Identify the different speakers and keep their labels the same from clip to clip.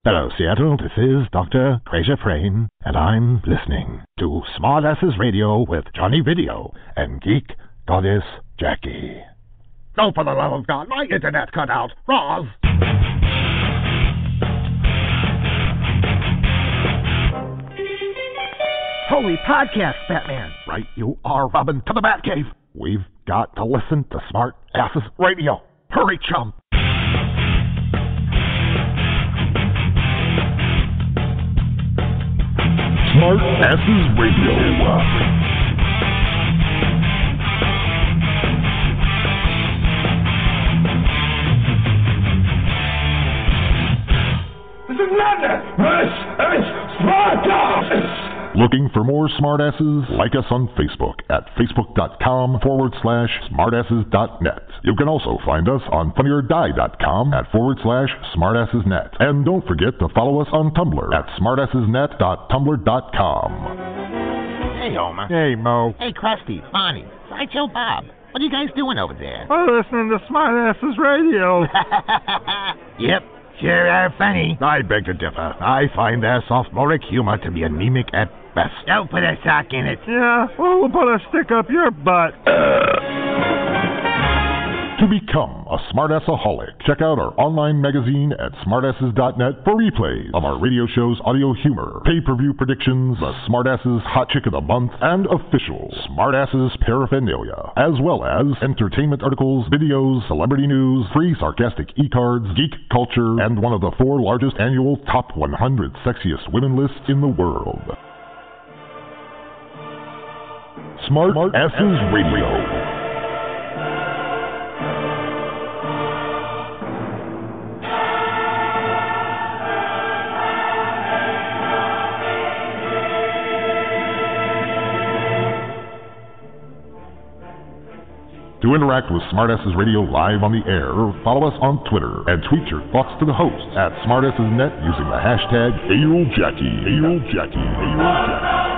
Speaker 1: Hello, Seattle. This is Dr. Fraser Frayne, and I'm listening to Smartasses Radio with Johnny Video and Geek Goddess Jackie. Oh, for the love of God, my internet cut out. Roz!
Speaker 2: Holy podcast, Batman.
Speaker 1: Right you are, Robin, to the Batcave. We've got to listen to Smartasses Radio. Hurry, chum. Smartasses Radio.
Speaker 3: This is madness! This is Smartasses!
Speaker 1: Looking for more smartasses? Like us on Facebook at facebook.com/smartasses.net. You can also find us on funnyordie.com at /smartassesnet. And don't forget to follow us on Tumblr at smartassesnet.tumblr.com.
Speaker 2: Hey, Homer.
Speaker 4: Hey, Mo.
Speaker 2: Hey, Krusty, Bonnie, Sideshow Bob. What are you guys doing over there?
Speaker 4: We're listening to Smartasses Radio.
Speaker 2: Yep, sure are funny.
Speaker 1: I beg to differ. I find their sophomoric humor to be anemic at best.
Speaker 2: Don't put a sock in it.
Speaker 4: Yeah, well, we'll put a stick up your butt.
Speaker 1: To become a Smartassaholic, check out our online magazine at smartasses.net for replays of our radio show's audio humor, pay-per-view predictions, the Smartasses Hot Chick of the Month, and official Smartasses paraphernalia, as well as entertainment articles, videos, celebrity news, free sarcastic e-cards, geek culture, and one of the 4 largest annual Top 100 Sexiest Women lists in the world. Smartasses Radio. To interact with Smartasses Radio live on the air, follow us on Twitter and tweet your thoughts to the host at SmartassesNet using the hashtag HailJackie. HailJackie. HailJackie.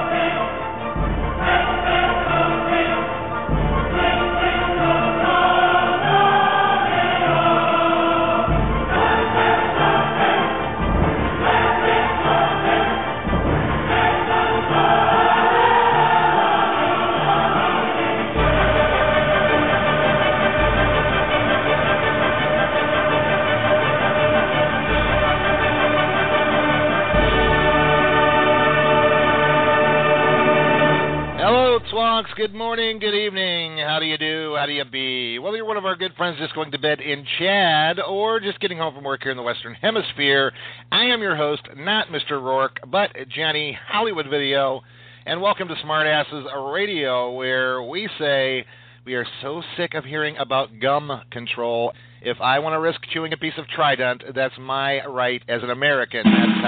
Speaker 5: Good morning, good evening, how do you do, how do you be? Whether you're one of our good friends just going to bed in Chad or just getting home from work here in the Western Hemisphere, I am your host, not Mr. Rourke, but Johnny Hollywood Video, and welcome to Smartasses Radio, where we say we are so sick of hearing about gum control. If I want to risk chewing a piece of Trident, that's my right as an American. That's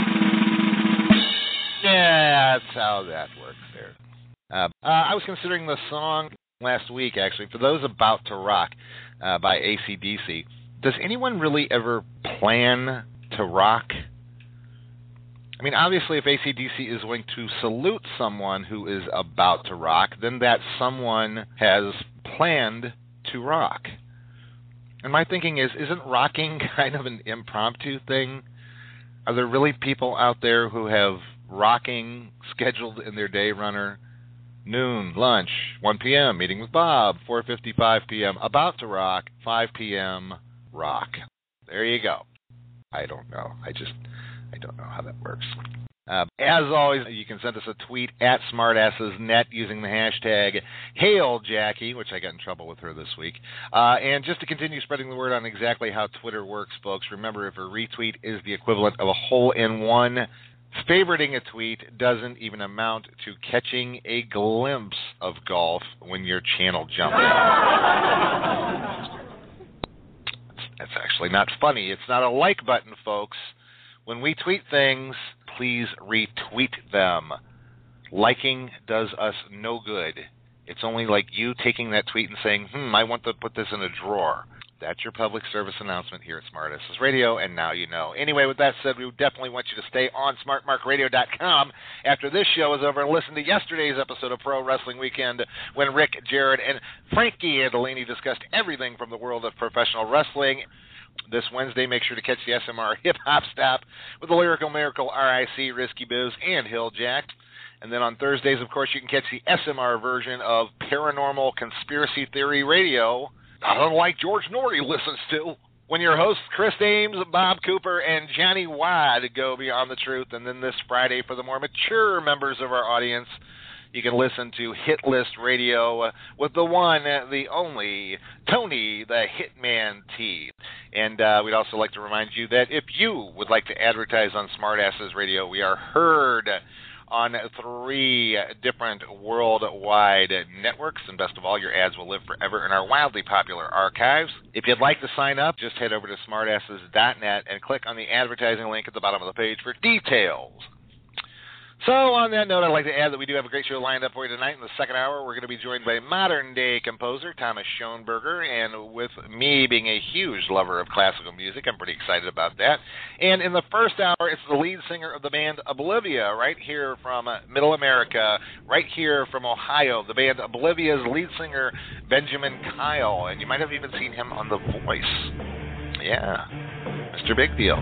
Speaker 5: how that works there. I was considering the song last week, actually, for those about to rock by AC/DC. Does anyone really ever plan to rock? I mean, obviously, if AC/DC is going to salute someone who is about to rock, then that someone has planned to rock. And my thinking is, isn't rocking kind of an impromptu thing? Are there really people out there who have rocking scheduled in their day runner? Noon, lunch, 1 p.m., meeting with Bob, 4:55 p.m., about to rock, 5 p.m., rock. There you go. I don't know. I don't know how that works. As always, you can send us a tweet at SmartassesNet using the hashtag HailJackie, which I got in trouble with her this week. And just to continue spreading the word on exactly how Twitter works, folks, remember if a retweet is the equivalent of a hole-in-one, favoriting a tweet doesn't even amount to catching a glimpse of golf when you're channel jumping. That's actually not funny. It's not a like button, folks. When we tweet things, please retweet them. Liking does us no good. It's only like you taking that tweet and saying, I want to put this in a drawer. That's your public service announcement here at Smartasses Radio, and now you know. Anyway, with that said, we definitely want you to stay on SmartMarkRadio.com after this show is over and listen to yesterday's episode of Pro Wrestling Weekend when Rick, Jared, and Frankie Andolini discussed everything from the world of professional wrestling. This Wednesday, make sure to catch the SMR Hip Hop Stop with the Lyrical Miracle, RIC, Risky Biz, and Hilljack. And then on Thursdays, of course, you can catch the SMR version of Paranormal Conspiracy Theory Radio, not unlike George Norrie listens to, when your hosts Chris Ames, Bob Cooper, and Johnny Wad go beyond the truth. And then this Friday, for the more mature members of our audience, you can listen to Hit List Radio with the one, the only, Tony the Hitman T. And we'd also like to remind you that if you would like to advertise on Smartasses Radio, we are heard on 3 different worldwide networks, and best of all, your ads will live forever in our wildly popular archives. If you'd like to sign up, just head over to smartasses.net and click on the advertising link at the bottom of the page for details. So on that note, I'd like to add that we do have a great show lined up for you tonight. In the second hour, we're going to be joined by modern-day composer Thomas Schoenberger, and with me being a huge lover of classical music, I'm pretty excited about that. And in the first hour, it's the lead singer of the band Oblivia, right here from Middle America, right here from Ohio, the band Oblivia's lead singer, Benjamin Kyle. And you might have even seen him on The Voice. Yeah, Mr. Big Deal.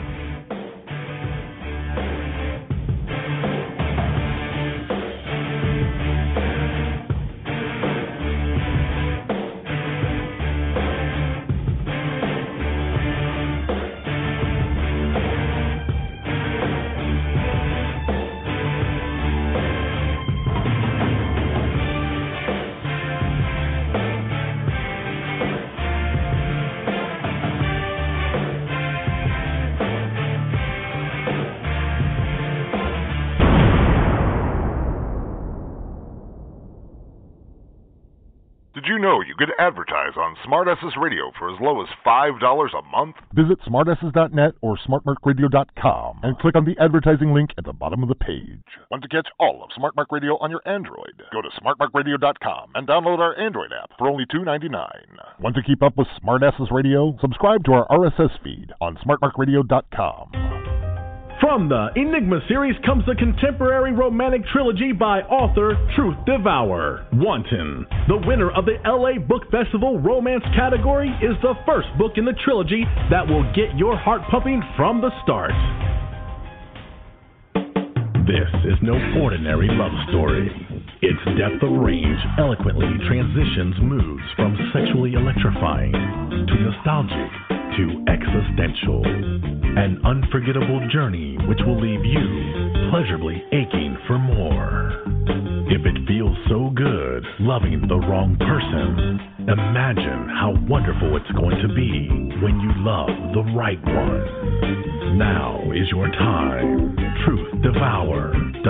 Speaker 1: Did you know you could advertise on Smartasses Radio for as low as $5 a month? Visit smartasses.net or smartmarkradio.com and click on the advertising link at the bottom of the page. Want to catch all of SmartMark Radio on your Android? Go to smartmarkradio.com and download our Android app for only $2.99. Want to keep up with Smartasses Radio? Subscribe to our RSS feed on smartmarkradio.com.
Speaker 6: From the Enigma series comes the contemporary romantic trilogy by author Truth Devour. Wanton, the winner of the LA Book Festival romance category, is the first book in the trilogy that will get your heart pumping from the start. This is no ordinary love story. Its depth of range eloquently transitions moods from sexually electrifying to nostalgic to existential. An unforgettable journey which will leave you pleasurably aching for more. If it feels so good loving the wrong person, imagine how wonderful it's going to be when you love the right one. Now is your time. Truth Devour.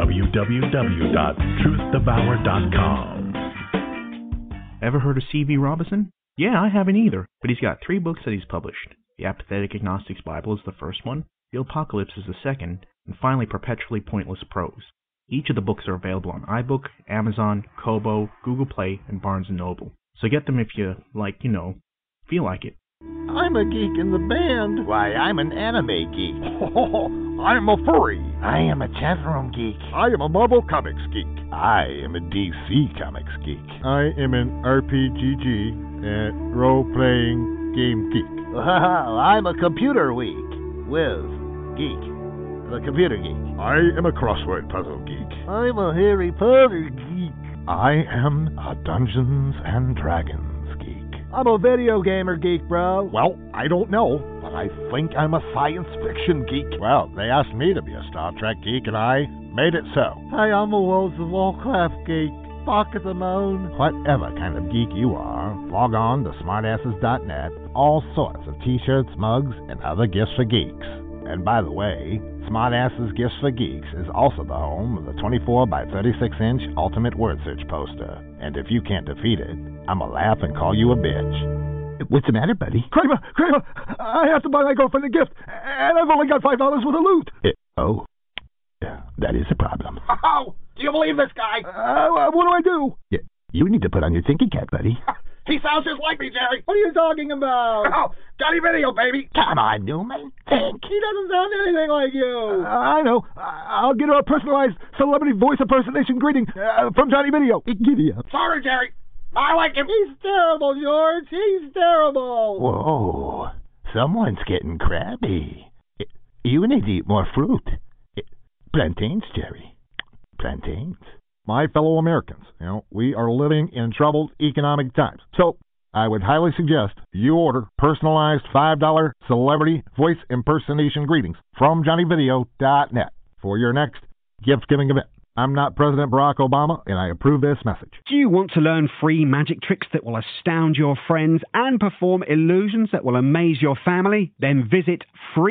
Speaker 6: www.truthdevour.com.
Speaker 7: Ever heard of C.V. Robinson? Yeah, I haven't either, but he's got 3 books that he's published. The Apathetic Agnostic's Bible is the first one, The Apocalypse is the second, and finally Perpetually Pointless Prose. Each of the books are available on iBook, Amazon, Kobo, Google Play, and Barnes & Noble. So get them if you, feel like it.
Speaker 2: I'm a geek in the band. Why, I'm an anime geek.
Speaker 1: I'm a furry.
Speaker 2: I am a chat room geek.
Speaker 1: I am a Marvel Comics geek.
Speaker 2: I am a DC Comics geek.
Speaker 4: I am an RPGG and role-playing game geek.
Speaker 2: Well, I'm a computer week with geek. The computer geek.
Speaker 1: I am a crossword puzzle geek.
Speaker 2: I'm a Harry Potter geek.
Speaker 1: I am a Dungeons and Dragons geek.
Speaker 2: I'm a video gamer geek, bro.
Speaker 1: Well, I don't know, but I think I'm a science fiction geek. Well, they asked me to be a Star Trek geek, and I made it so.
Speaker 2: Hi, I'm a World of Warcraft geek. Fuck at the moon.
Speaker 1: Whatever kind of geek you are, log on to smartasses.net. All sorts of t-shirts, mugs, and other gifts for geeks. And by the way, Smartasses Gifts for Geeks is also the home of the 24 by 36 inch Ultimate Word Search poster. And if you can't defeat it, I'ma laugh and call you a bitch.
Speaker 2: What's the matter, buddy?
Speaker 3: Kramer, I have to buy my girlfriend a gift, and I've only got $5 worth of loot.
Speaker 2: Oh, yeah, that is a problem.
Speaker 3: Oh, do you believe this guy? What do I do?
Speaker 2: Yeah, you need to put on your thinking cap, buddy.
Speaker 3: He sounds just like me, Jerry. What are you talking about? Oh, Johnny Video, baby.
Speaker 2: Come on, Newman. Think.
Speaker 3: He doesn't sound anything like you.
Speaker 2: I
Speaker 3: know. I'll get her a personalized celebrity voice impersonation greeting from Johnny Video.
Speaker 2: Giddy up.
Speaker 3: Sorry, Jerry. I like him. He's terrible, George. He's terrible.
Speaker 2: Whoa.
Speaker 3: Someone's getting crabby. You need to eat more fruit. Plantains, Jerry. Plantains.
Speaker 1: My fellow Americans, we are living in troubled economic times. So I would highly suggest you order personalized $5 celebrity voice impersonation greetings from JohnnyVideo.net for your next gift-giving event. I'm not President Barack Obama, and I approve this message.
Speaker 8: Do you want to learn free magic tricks that will astound your friends and perform illusions that will amaze your family? Then visit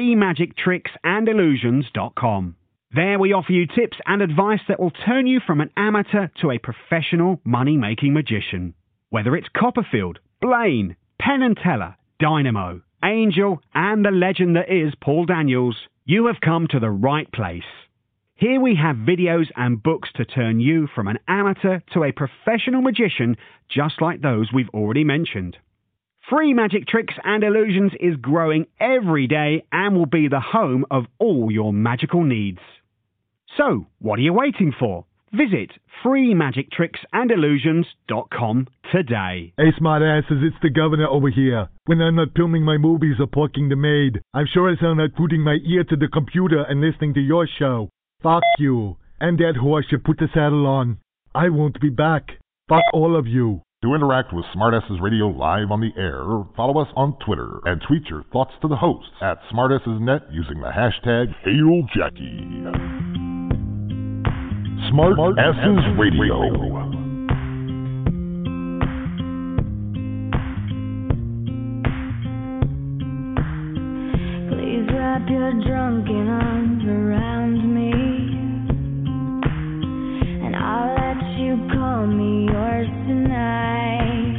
Speaker 8: freemagictricksandillusions.com. There we offer you tips and advice that will turn you from an amateur to a professional money-making magician. Whether it's Copperfield, Blaine, Penn and Teller, Dynamo, Angel, and the legend that is Paul Daniels, you have come to the right place. Here we have videos and books to turn you from an amateur to a professional magician, just like those we've already mentioned. Free Magic Tricks and Illusions is growing every day and will be the home of all your magical needs. So, what are you waiting for? Visit freemagictricksandillusions.com today.
Speaker 3: Hey, smartasses, it's the governor over here. When I'm not filming my movies or plucking the maid, I'm sure as I'm not putting my ear to the computer and listening to your show. Fuck you. And that horse should put the saddle on. I won't be back. Fuck all of you.
Speaker 1: To interact with Smartasses Radio live on the air, follow us on Twitter and tweet your thoughts to the hosts at SmartassesNet using the hashtag HailJackie. Smartasses Radio.
Speaker 9: Please wrap your drunken arms around me, and I'll let you call me yours tonight.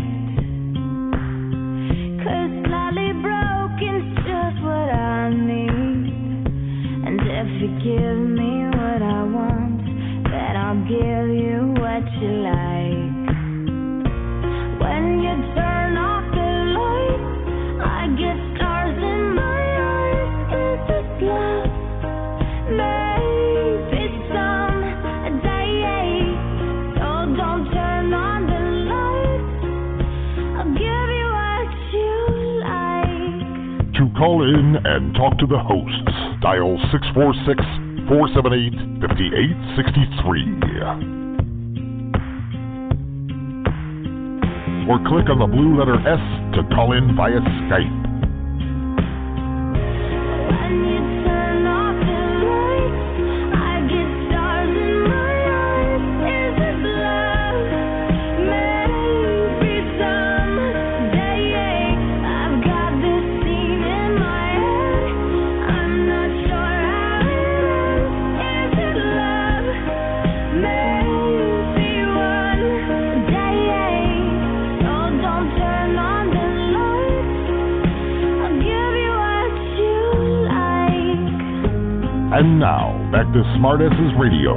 Speaker 9: 'Cause slightly broken's just what I need, and if you give me what I want, then I'll give you what you like. When you turn off the lights, I get stars in my eyes. Is this love? Maybe someday. So don't turn on the lights. I'll give you what you like.
Speaker 1: To call in and talk to the hosts, dial 646-478-5863. Or click on the blue letter S to call in via Skype.
Speaker 9: When you turn off the lights, I get stars in my eyes. Is this love? Maybe someday. I've got this scene in my head. I'm not sure how it ends. Is it love? Maybe one day. So don't turn on the lights. I'll give you what you like.
Speaker 1: And now, back to Smartasses Radio.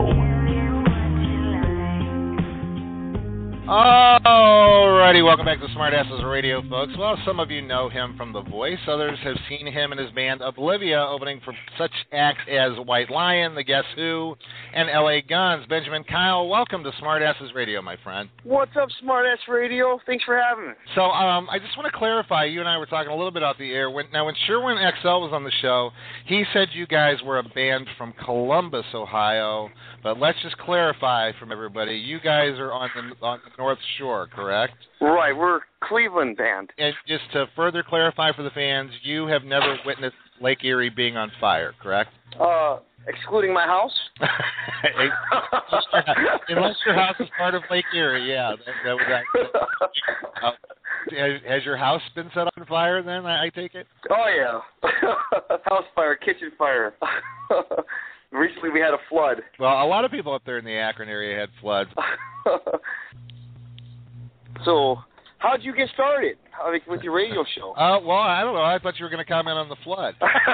Speaker 5: Alrighty, welcome back to Smartasses Radio, folks. Well, some of you know him from The Voice. Others have seen him and his band Oblivia opening for such acts as White Lion, The Guess Who, and LA Guns. Benjamin Kyle, welcome to Smartasses Radio, my friend.
Speaker 10: What's up, Smartass Radio? Thanks for having me.
Speaker 5: So, I just want to clarify, you and I were talking a little bit off the air. When Sherwin XL was on the show, he said you guys were a band from Columbus, Ohio, but let's just clarify from everybody, you guys are on the North Shore, correct?
Speaker 10: Right, we're a Cleveland band.
Speaker 5: And just to further clarify for the fans, you have never witnessed Lake Erie being on fire, correct?
Speaker 10: Excluding my house?
Speaker 5: Unless your house is part of Lake Erie, yeah. Has your house been set on fire then, I take it?
Speaker 10: Oh, yeah. House fire, kitchen fire. Recently we had a flood.
Speaker 5: Well, a lot of people up there in the Akron area had floods.
Speaker 10: So, how'd you get started with your radio show?
Speaker 5: Well, I don't know. I thought you were going to comment on the flood.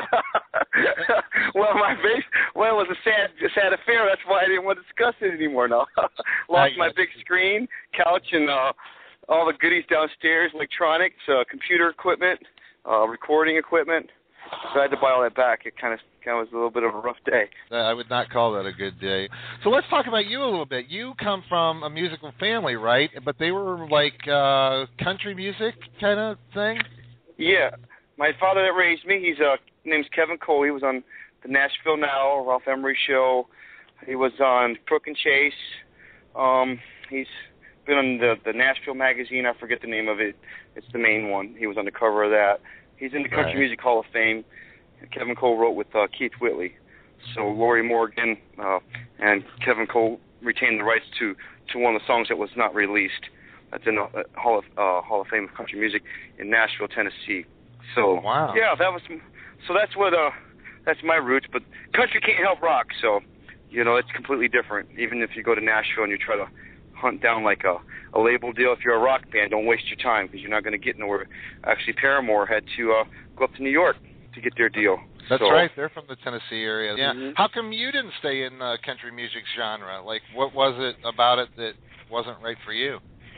Speaker 10: Well, it was a sad affair. That's why I didn't want to discuss it anymore now. Lost my big screen, couch, and all the goodies downstairs, electronics, computer equipment, recording equipment. So I had to buy all that back. It kind of was a little bit of a rough day.
Speaker 5: I would not call that a good day. So let's talk about you a little bit. You come from a musical family, right? But they were like country music kind of thing?
Speaker 10: Yeah. My father that raised me, his name's Kevin Cole. He was on the Nashville Now, Ralph Emery Show. He was on Crook and Chase. He's been on the Nashville magazine. I forget the name of it. It's the main one. He was on the cover of that. He's in the Country Music Hall of Fame. Kevin Cole wrote with Keith Whitley. So Lorrie Morgan and Kevin Cole retained the rights to one of the songs that was not released. That's in the Hall of Fame of Country Music in Nashville, Tennessee. So yeah, that's my roots. But country can't help rock, so it's completely different. Even if you go to Nashville and you try to hunt down like a label deal, if you're a rock band, don't waste your time because you're not going to get nowhere. Actually, Paramore had to go up to New York to get their deal.
Speaker 5: That's right. They're from the Tennessee area. Yeah.
Speaker 10: Mm-hmm.
Speaker 5: How come you didn't stay in country music genre? Like, what was it about it that wasn't right for you?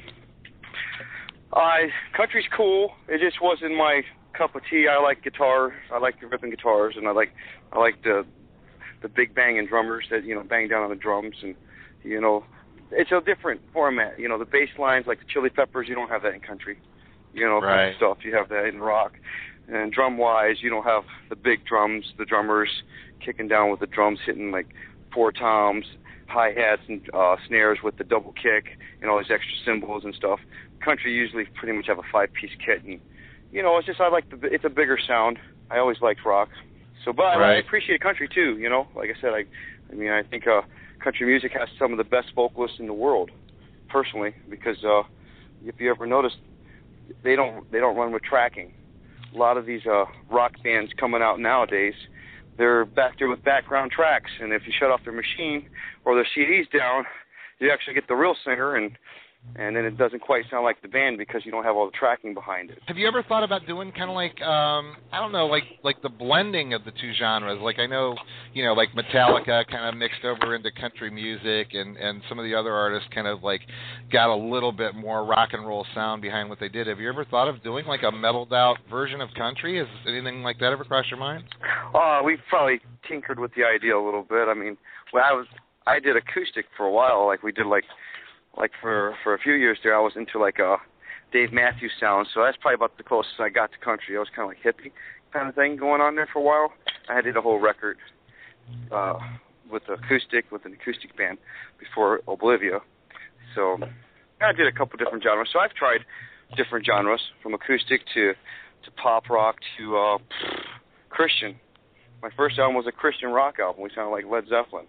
Speaker 10: Country's cool. It just wasn't my cup of tea. I like guitar. I like the ripping guitars, and I like the big banging drummers that bang down on the drums, and it's a different format. The bass lines like the Chili Peppers, you don't have that in country. Kind of stuff. You have that in rock. And drum-wise, you don't have the big drums, the drummers kicking down with the drums, hitting like 4 toms, hi-hats, and snares with the double kick, and all these extra cymbals and stuff. Country usually pretty much have a 5-piece kit, and it's just it's a bigger sound. I always liked rock, but I appreciate country too. Like I said, I think country music has some of the best vocalists in the world, personally, because if you ever notice, they don't run with tracking. A lot of these rock bands coming out nowadays, they're back there with background tracks, and if you shut off their machine or their CDs down, you actually get the real singer, and then it doesn't quite sound like the band because you don't have all the tracking behind it.
Speaker 5: Have you ever thought about doing kind of like, I don't know, like the blending of the two genres? Like I know, like Metallica kind of mixed over into country music, and some of the other artists kind of like got a little bit more rock and roll sound behind what they did. Have you ever thought of doing like a mellowed out version of country? Has anything like that ever crossed your mind?
Speaker 10: We've probably tinkered with the idea a little bit. I mean, I did acoustic for a while. Like we did like for a few years there, I was into like a Dave Matthews sound, so that's probably about the closest I got to country. I was kind of like hippie kind of thing going on there for a while. I did a whole record with an acoustic band before Oblivia. So I did a couple different genres. So I've tried different genres, from acoustic to pop rock to Christian. My first album was a Christian rock album. We sounded like Led Zeppelin.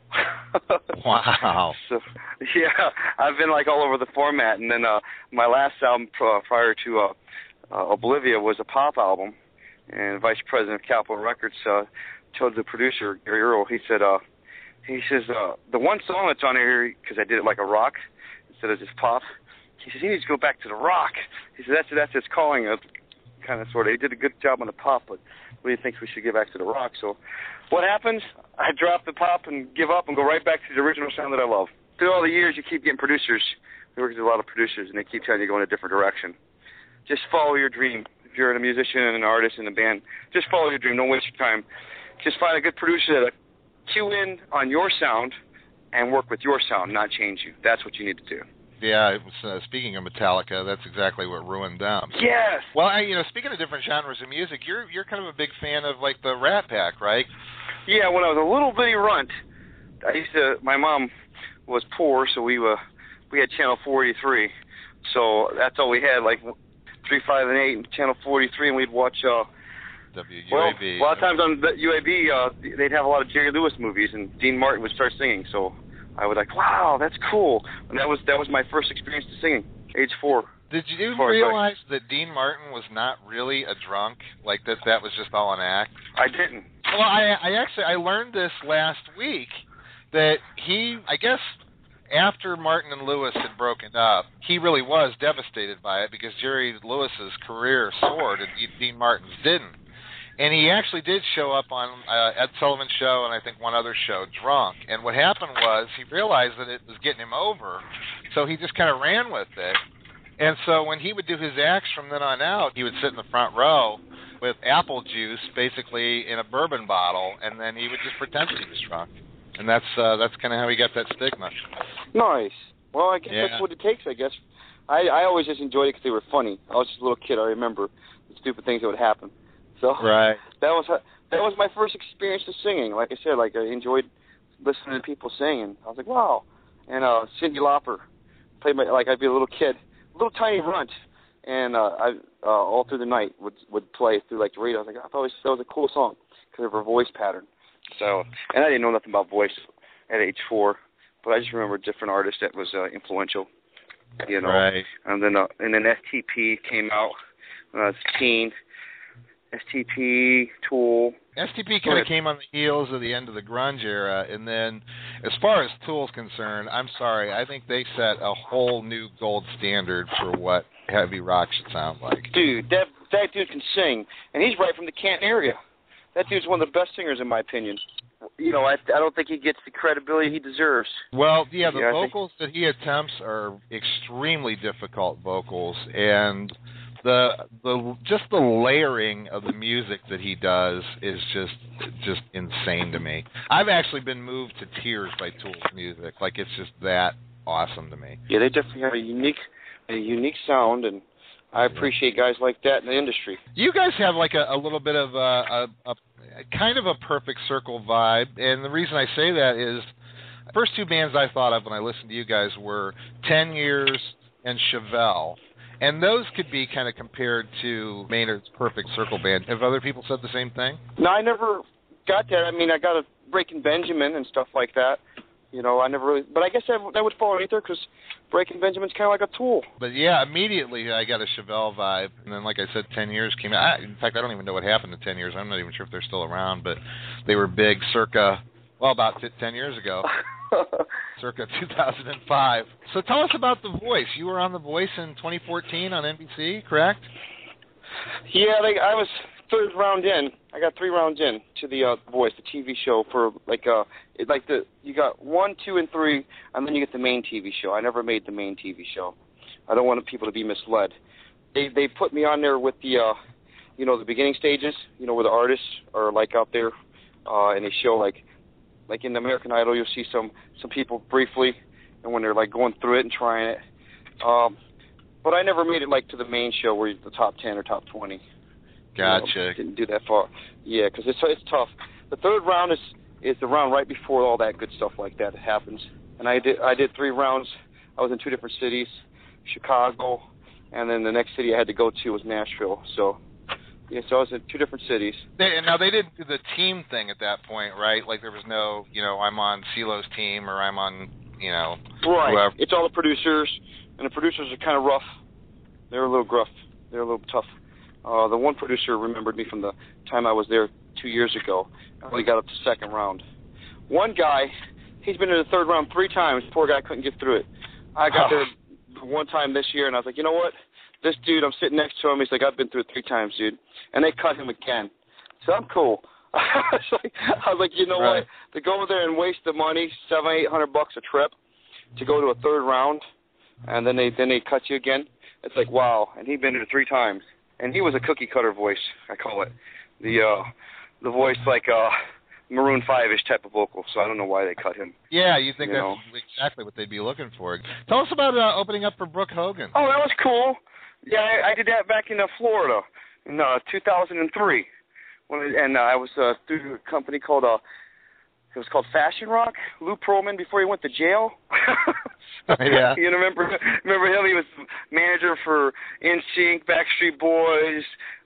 Speaker 5: Wow.
Speaker 10: So, yeah, I've been like all over the format, and then my last album prior to Oblivia was a pop album, and Vice President of Capitol Records told the producer, Gary Earl, he says, the one song that's on here, because I did it like a rock instead of just pop, he says, you need to go back to the rock. He said, that's his calling, kind of sort of. He did a good job on the pop, but he thinks we should get back to the rock. So what happens? I drop the pop and give up and go right back to the original sound that I love. Through all the years, you keep getting producers. We work with a lot of producers, and they keep telling you to go in a different direction. Just follow your dream. If you're a musician and an artist in a band, just follow your dream. Don't waste your time. Just find a good producer that'll cue in on your sound and work with your sound, not change you. That's what you need to do.
Speaker 5: Yeah, speaking of Metallica, that's exactly what ruined them.
Speaker 10: Yes.
Speaker 5: Well, speaking of different genres of music, you're kind of a big fan of like the Rat Pack, right?
Speaker 10: Yeah, when I was a little bitty runt, my mom was poor, so we had Channel 483, so that's all we had, like 3, 5, and 8, and Channel 43, and we'd watch
Speaker 5: WUAB.
Speaker 10: Well, a lot of times on UAB, they'd have a lot of Jerry Lewis movies, and Dean Martin would start singing, so I was like, wow, that's cool. And that was my first experience to singing, age 4.
Speaker 5: Did you realize that Dean Martin was not really a drunk? Like that was just all an act?
Speaker 10: I didn't.
Speaker 5: Well, I learned this last week, that I guess after Martin and Lewis had broken up, he really was devastated by it because Jerry Lewis's career soared and Dean Martin's didn't. And he actually did show up on Ed Sullivan's show and I think one other show drunk. And what happened was he realized that it was getting him over, so he just kind of ran with it. And so when he would do his acts from then on out, he would sit in the front row with apple juice basically in a bourbon bottle, and then he would just pretend that he was drunk. And that's kind of how he got that stigma.
Speaker 10: Nice. Well, I guess that's what it takes, I guess. I always just enjoyed it because they were funny. I was just a little kid. I remember the stupid things that would happen. So
Speaker 5: right.
Speaker 10: that was my first experience of singing. Like I said, like I enjoyed listening to people sing, and I was like, wow. And Cyndi Lauper played I'd be a little kid, a little tiny runt, and I all through the night would play through like the radio. I was like, I thought that was a cool song because of her voice pattern. So, and I didn't know nothing about voice at age 4, but I just remember a different artist that was influential, you know.
Speaker 5: Right.
Speaker 10: And then STP came out when I was a teen. STP, Tool.
Speaker 5: STP kind of came on the heels of the end of the grunge era, and then as far as Tool's concerned, I'm sorry, I think they set a whole new gold standard for what heavy rock should sound like.
Speaker 10: Dude, that dude can sing, and he's right from the Canton area. That dude's one of the best singers in my opinion. You know, I don't think he gets the credibility he deserves.
Speaker 5: Well, yeah, the vocals that he attempts are extremely difficult vocals, and just the layering of the music that he does is just insane to me. I've actually been moved to tears by Tool's music. Like, it's just that awesome to me.
Speaker 10: Yeah, they definitely have a unique sound, and I appreciate guys like that in the industry.
Speaker 5: You guys have like a little bit of a kind of a perfect circle vibe, and the reason I say that is the first two bands I thought of when I listened to you guys were 10 Years and Chevelle. And those could be kind of compared to Maynard's Perfect Circle Band. Have other people said the same thing?
Speaker 10: No, I never got that. I mean, I got a Breaking Benjamin and stuff like that. You know, I never really... But I guess that would fall underneath there because Breaking Benjamin's kind of like a Tool.
Speaker 5: But, yeah, immediately I got a Chevelle vibe. And then, like I said, 10 Years came out. In fact, I don't even know what happened to 10 Years. I'm not even sure if they're still around. But they were big circa, well, about 10 years ago. Circa 2005. So tell us about The Voice. You were on The Voice in 2014 on NBC, correct?
Speaker 10: Yeah, I was third round in. I got 3 rounds in to The Voice, the TV show for you got 1, 2, and 3, and then you get the main TV show. I never made the main TV show. I don't want people to be misled. They put me on there with the the beginning stages, where the artists are like out there, and they show like in American Idol, you'll see some people briefly, and when they're like going through it and trying it. But I never made it like to the main show where you're the top 10 or top 20.
Speaker 5: Gotcha.
Speaker 10: Didn't do that far. Yeah, because it's tough. The third round is the round right before all that good stuff like that happens. And I did 3 rounds. I was in 2 different cities, Chicago, and then the next city I had to go to was Nashville. So. Yeah, so I was in 2 different cities.
Speaker 5: Now, they didn't do the team thing at that point, right? Like, there was no, I'm on CeeLo's team or I'm on,
Speaker 10: Right.
Speaker 5: Whoever.
Speaker 10: It's all the producers, and the producers are kind of rough. They're a little gruff. They're a little tough. The one producer remembered me from the time I was there 2 years ago. I only got up to 2nd round. One guy, he's been in the 3rd round 3 times. Poor guy couldn't get through it. I got there one time this year, and I was like, you know what? This dude, I'm sitting next to him. He's like, I've been through it 3 times, dude. And they cut him again. So I'm cool. I was like, you know what? To go over there and waste the money, $700-800 a trip, to go to a 3rd round, and then they cut you again. It's like, wow. And he'd been there 3 times. And he was a cookie cutter voice, I call it. The voice like Maroon 5-ish type of vocal. So I don't know why they cut him.
Speaker 5: Yeah, you think that's exactly what they'd be looking for. Tell us about opening up for Brooke Hogan.
Speaker 10: Oh, that was cool. Yeah, I did that back in Florida in 2003, and I was through a company called it was called Fashion Rock. Lou Pearlman before he went to jail.
Speaker 5: Yeah.
Speaker 10: You remember him? He was manager for NSYNC, Backstreet Boys,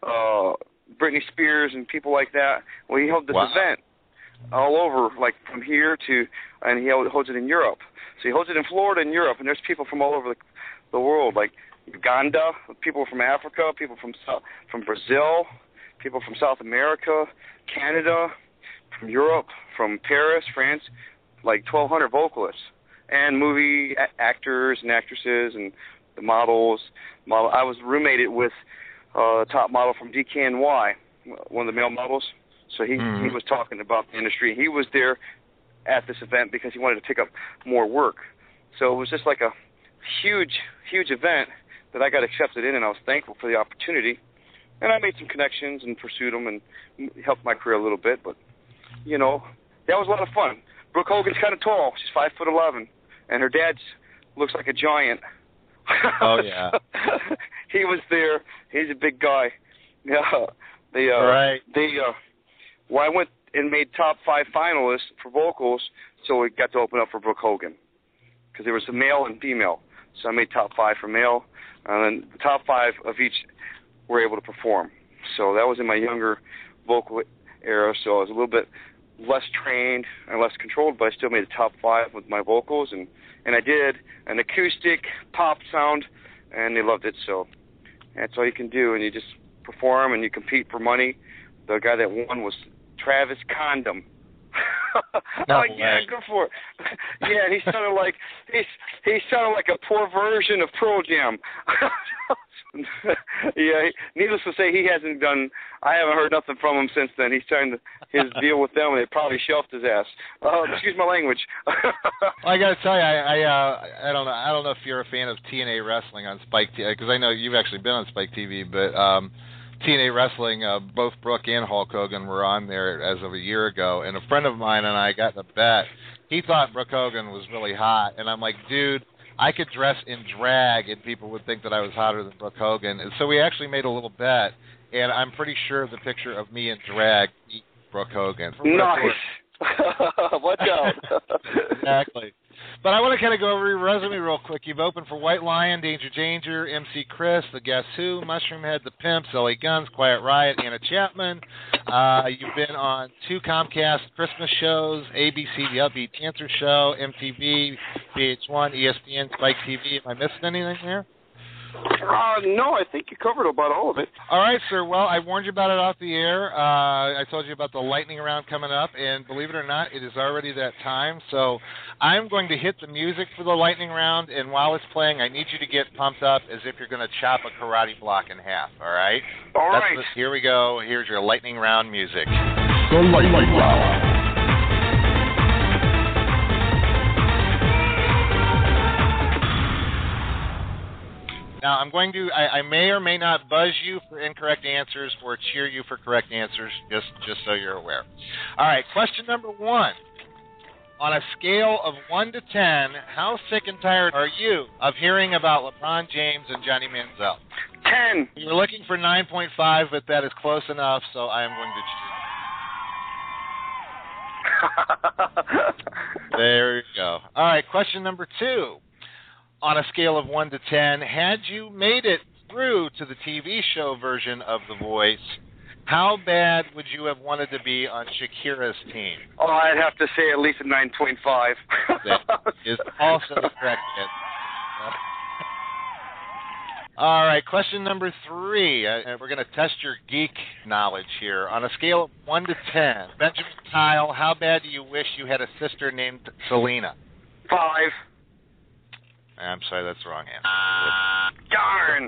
Speaker 10: Britney Spears, and people like that. Well, he held this event all over, like from here and he holds it in Europe. So he holds it in Florida and Europe, and there's people from all over the world, like Uganda, people from Africa, people from Brazil, people from South America, Canada, from Europe, from Paris, France, like 1,200 vocalists, and movie actors and actresses and the models. I was roommated with a top model from DKNY, one of the male models. So he was talking about the industry. He was there at this event because he wanted to pick up more work. So it was just like a huge, huge event that I got accepted in, and I was thankful for the opportunity. And I made some connections and pursued them and helped my career a little bit. But, that was a lot of fun. Brooke Hogan's kind of tall. She's 5'11", and her dad looks like a giant.
Speaker 5: Oh, yeah.
Speaker 10: He was there. He's a big guy. Yeah. I went and made top 5 finalists for vocals, so we got to open up for Brooke Hogan, because there was a male and female. So I made top 5 for male, and then the top 5 of each were able to perform. So that was in my younger vocal era, so I was a little bit less trained and less controlled, but I still made the top 5 with my vocals, and I did an acoustic pop sound, and they loved it. So that's all you can do, and you just perform and you compete for money. The guy that won was Travis Condom. Yeah, good for it. Yeah, he sounded like he sounded like a poor version of Pearl Jam. Yeah, needless to say, I haven't heard nothing from him since then. He signed his deal with them, and they probably shelved his ass. Excuse my language.
Speaker 5: I got to tell you, I don't know if you're a fan of TNA Wrestling on Spike TV, because I know you've actually been on Spike TV, but TNA Wrestling, both Brooke and Hulk Hogan were on there as of a year ago, and a friend of mine and I got in a bet. He thought Brooke Hogan was really hot, and I'm like, dude, I could dress in drag and people would think that I was hotter than Brooke Hogan. And so we actually made a little bet, and I'm pretty sure the picture of me in drag beat Brooke Hogan.
Speaker 10: Nice. Watch out.
Speaker 5: Exactly. But I want to kind of go over your resume real quick. You've opened for White Lion, Danger Danger, MC Chris, The Guess Who, Mushroomhead, The Pimps, LA Guns, Quiet Riot, Anna Chapman. You've been on 2 Comcast Christmas shows, ABC, The Upbeat Cancer Show, MTV, VH1, ESPN, Spike TV. Am I missing anything there?
Speaker 10: No, I think you covered about all of it.
Speaker 5: All right, sir. Well, I warned you about it off the air. I told you about the lightning round coming up, and believe it or not, it is already that time. So I'm going to hit the music for the lightning round, and while it's playing, I need you to get pumped up as if you're going to chop a karate block in half, all right?
Speaker 10: All right.
Speaker 5: Here we go. Here's your lightning round music.
Speaker 1: The lightning round.
Speaker 5: Now, I may or may not buzz you for incorrect answers or cheer you for correct answers, just so you're aware. All right, question number 1. On a scale of 1 to 10, how sick and tired are you of hearing about LeBron James and Johnny Manziel?
Speaker 10: 10.
Speaker 5: You were looking for 9.5, but that is close enough, so I am going to choose. There you go. All right, question number 2. On a scale of 1 to 10, had you made it through to the TV show version of The Voice, how bad would you have wanted to be on Shakira's team?
Speaker 10: Oh, I'd have to say at least a 9.5.
Speaker 5: That is also the correct answer. All right, question number 3. We're going to test your geek knowledge here. On a scale of 1 to 10, Benjamin Kyle, how bad do you wish you had a sister named Selena?
Speaker 10: 5.
Speaker 5: I'm sorry, that's the wrong answer.
Speaker 10: Darn!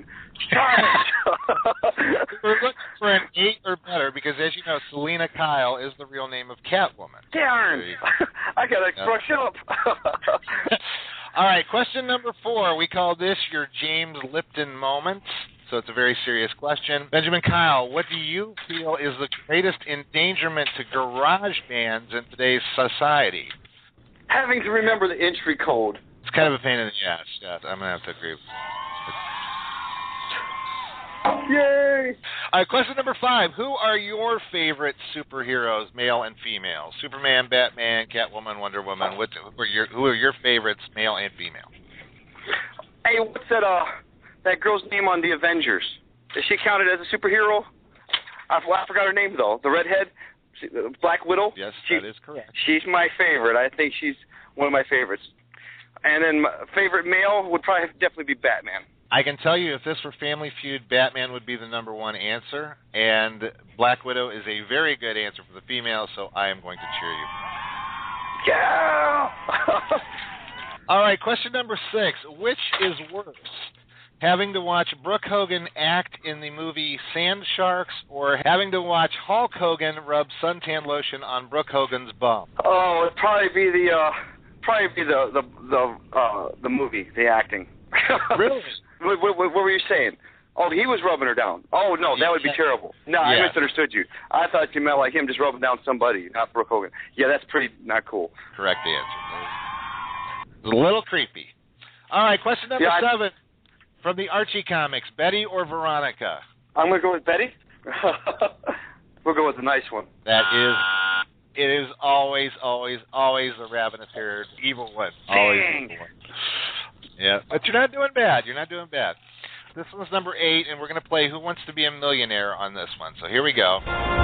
Speaker 5: We're looking for an 8 or better because, as you know, Selena Kyle is the real name of Catwoman.
Speaker 10: Darn! I got to brush up.
Speaker 5: All right, question number 4. We call this your James Lipton moment. So it's a very serious question. Benjamin Kyle, what do you feel is the greatest endangerment to garage bands in today's society?
Speaker 10: Having to remember the entry code.
Speaker 5: It's kind of a pain in the ass. Yeah, I'm going to have to agree.
Speaker 10: Yay!
Speaker 5: All right, question number 5. Who are your favorite superheroes, male and female? Superman, Batman, Catwoman, Wonder Woman. Who are your favorites, male and female?
Speaker 10: Hey, what's that girl's name on the Avengers? Is she counted as a superhero? I forgot her name, though. The redhead? Black Widow?
Speaker 5: Yes, that is correct.
Speaker 10: She's my favorite. I think she's one of my favorites. And then my favorite male would probably definitely be Batman.
Speaker 5: I can tell you if this were Family Feud, Batman would be the number 1 answer. And Black Widow is a very good answer for the female, so I am going to cheer you.
Speaker 10: Yeah!
Speaker 5: All right, question number 6. Which is worse? Having to watch Brooke Hogan act in the movie Sand Sharks, or having to watch Hulk Hogan rub suntan lotion on Brooke Hogan's bum?
Speaker 10: Oh, it'd probably be the movie, the acting.
Speaker 5: Really?
Speaker 10: What were you saying? Oh, he was rubbing her down. Oh, no, that would be terrible. No, I misunderstood you. I thought you meant like him just rubbing down somebody, not Brooke Hogan. Yeah, that's pretty not cool.
Speaker 5: Correct answer. It's a little creepy. All right, question number 7. From the Archie comics, Betty or Veronica?
Speaker 10: I'm going to go with Betty. We'll go with the nice one.
Speaker 5: It is always the ravenous-haired evil one.
Speaker 10: Dang.
Speaker 5: Always evil one. Yeah, but you're not doing bad. This one's number 8, and we're going to play Who Wants to Be a Millionaire on this one. So here we go.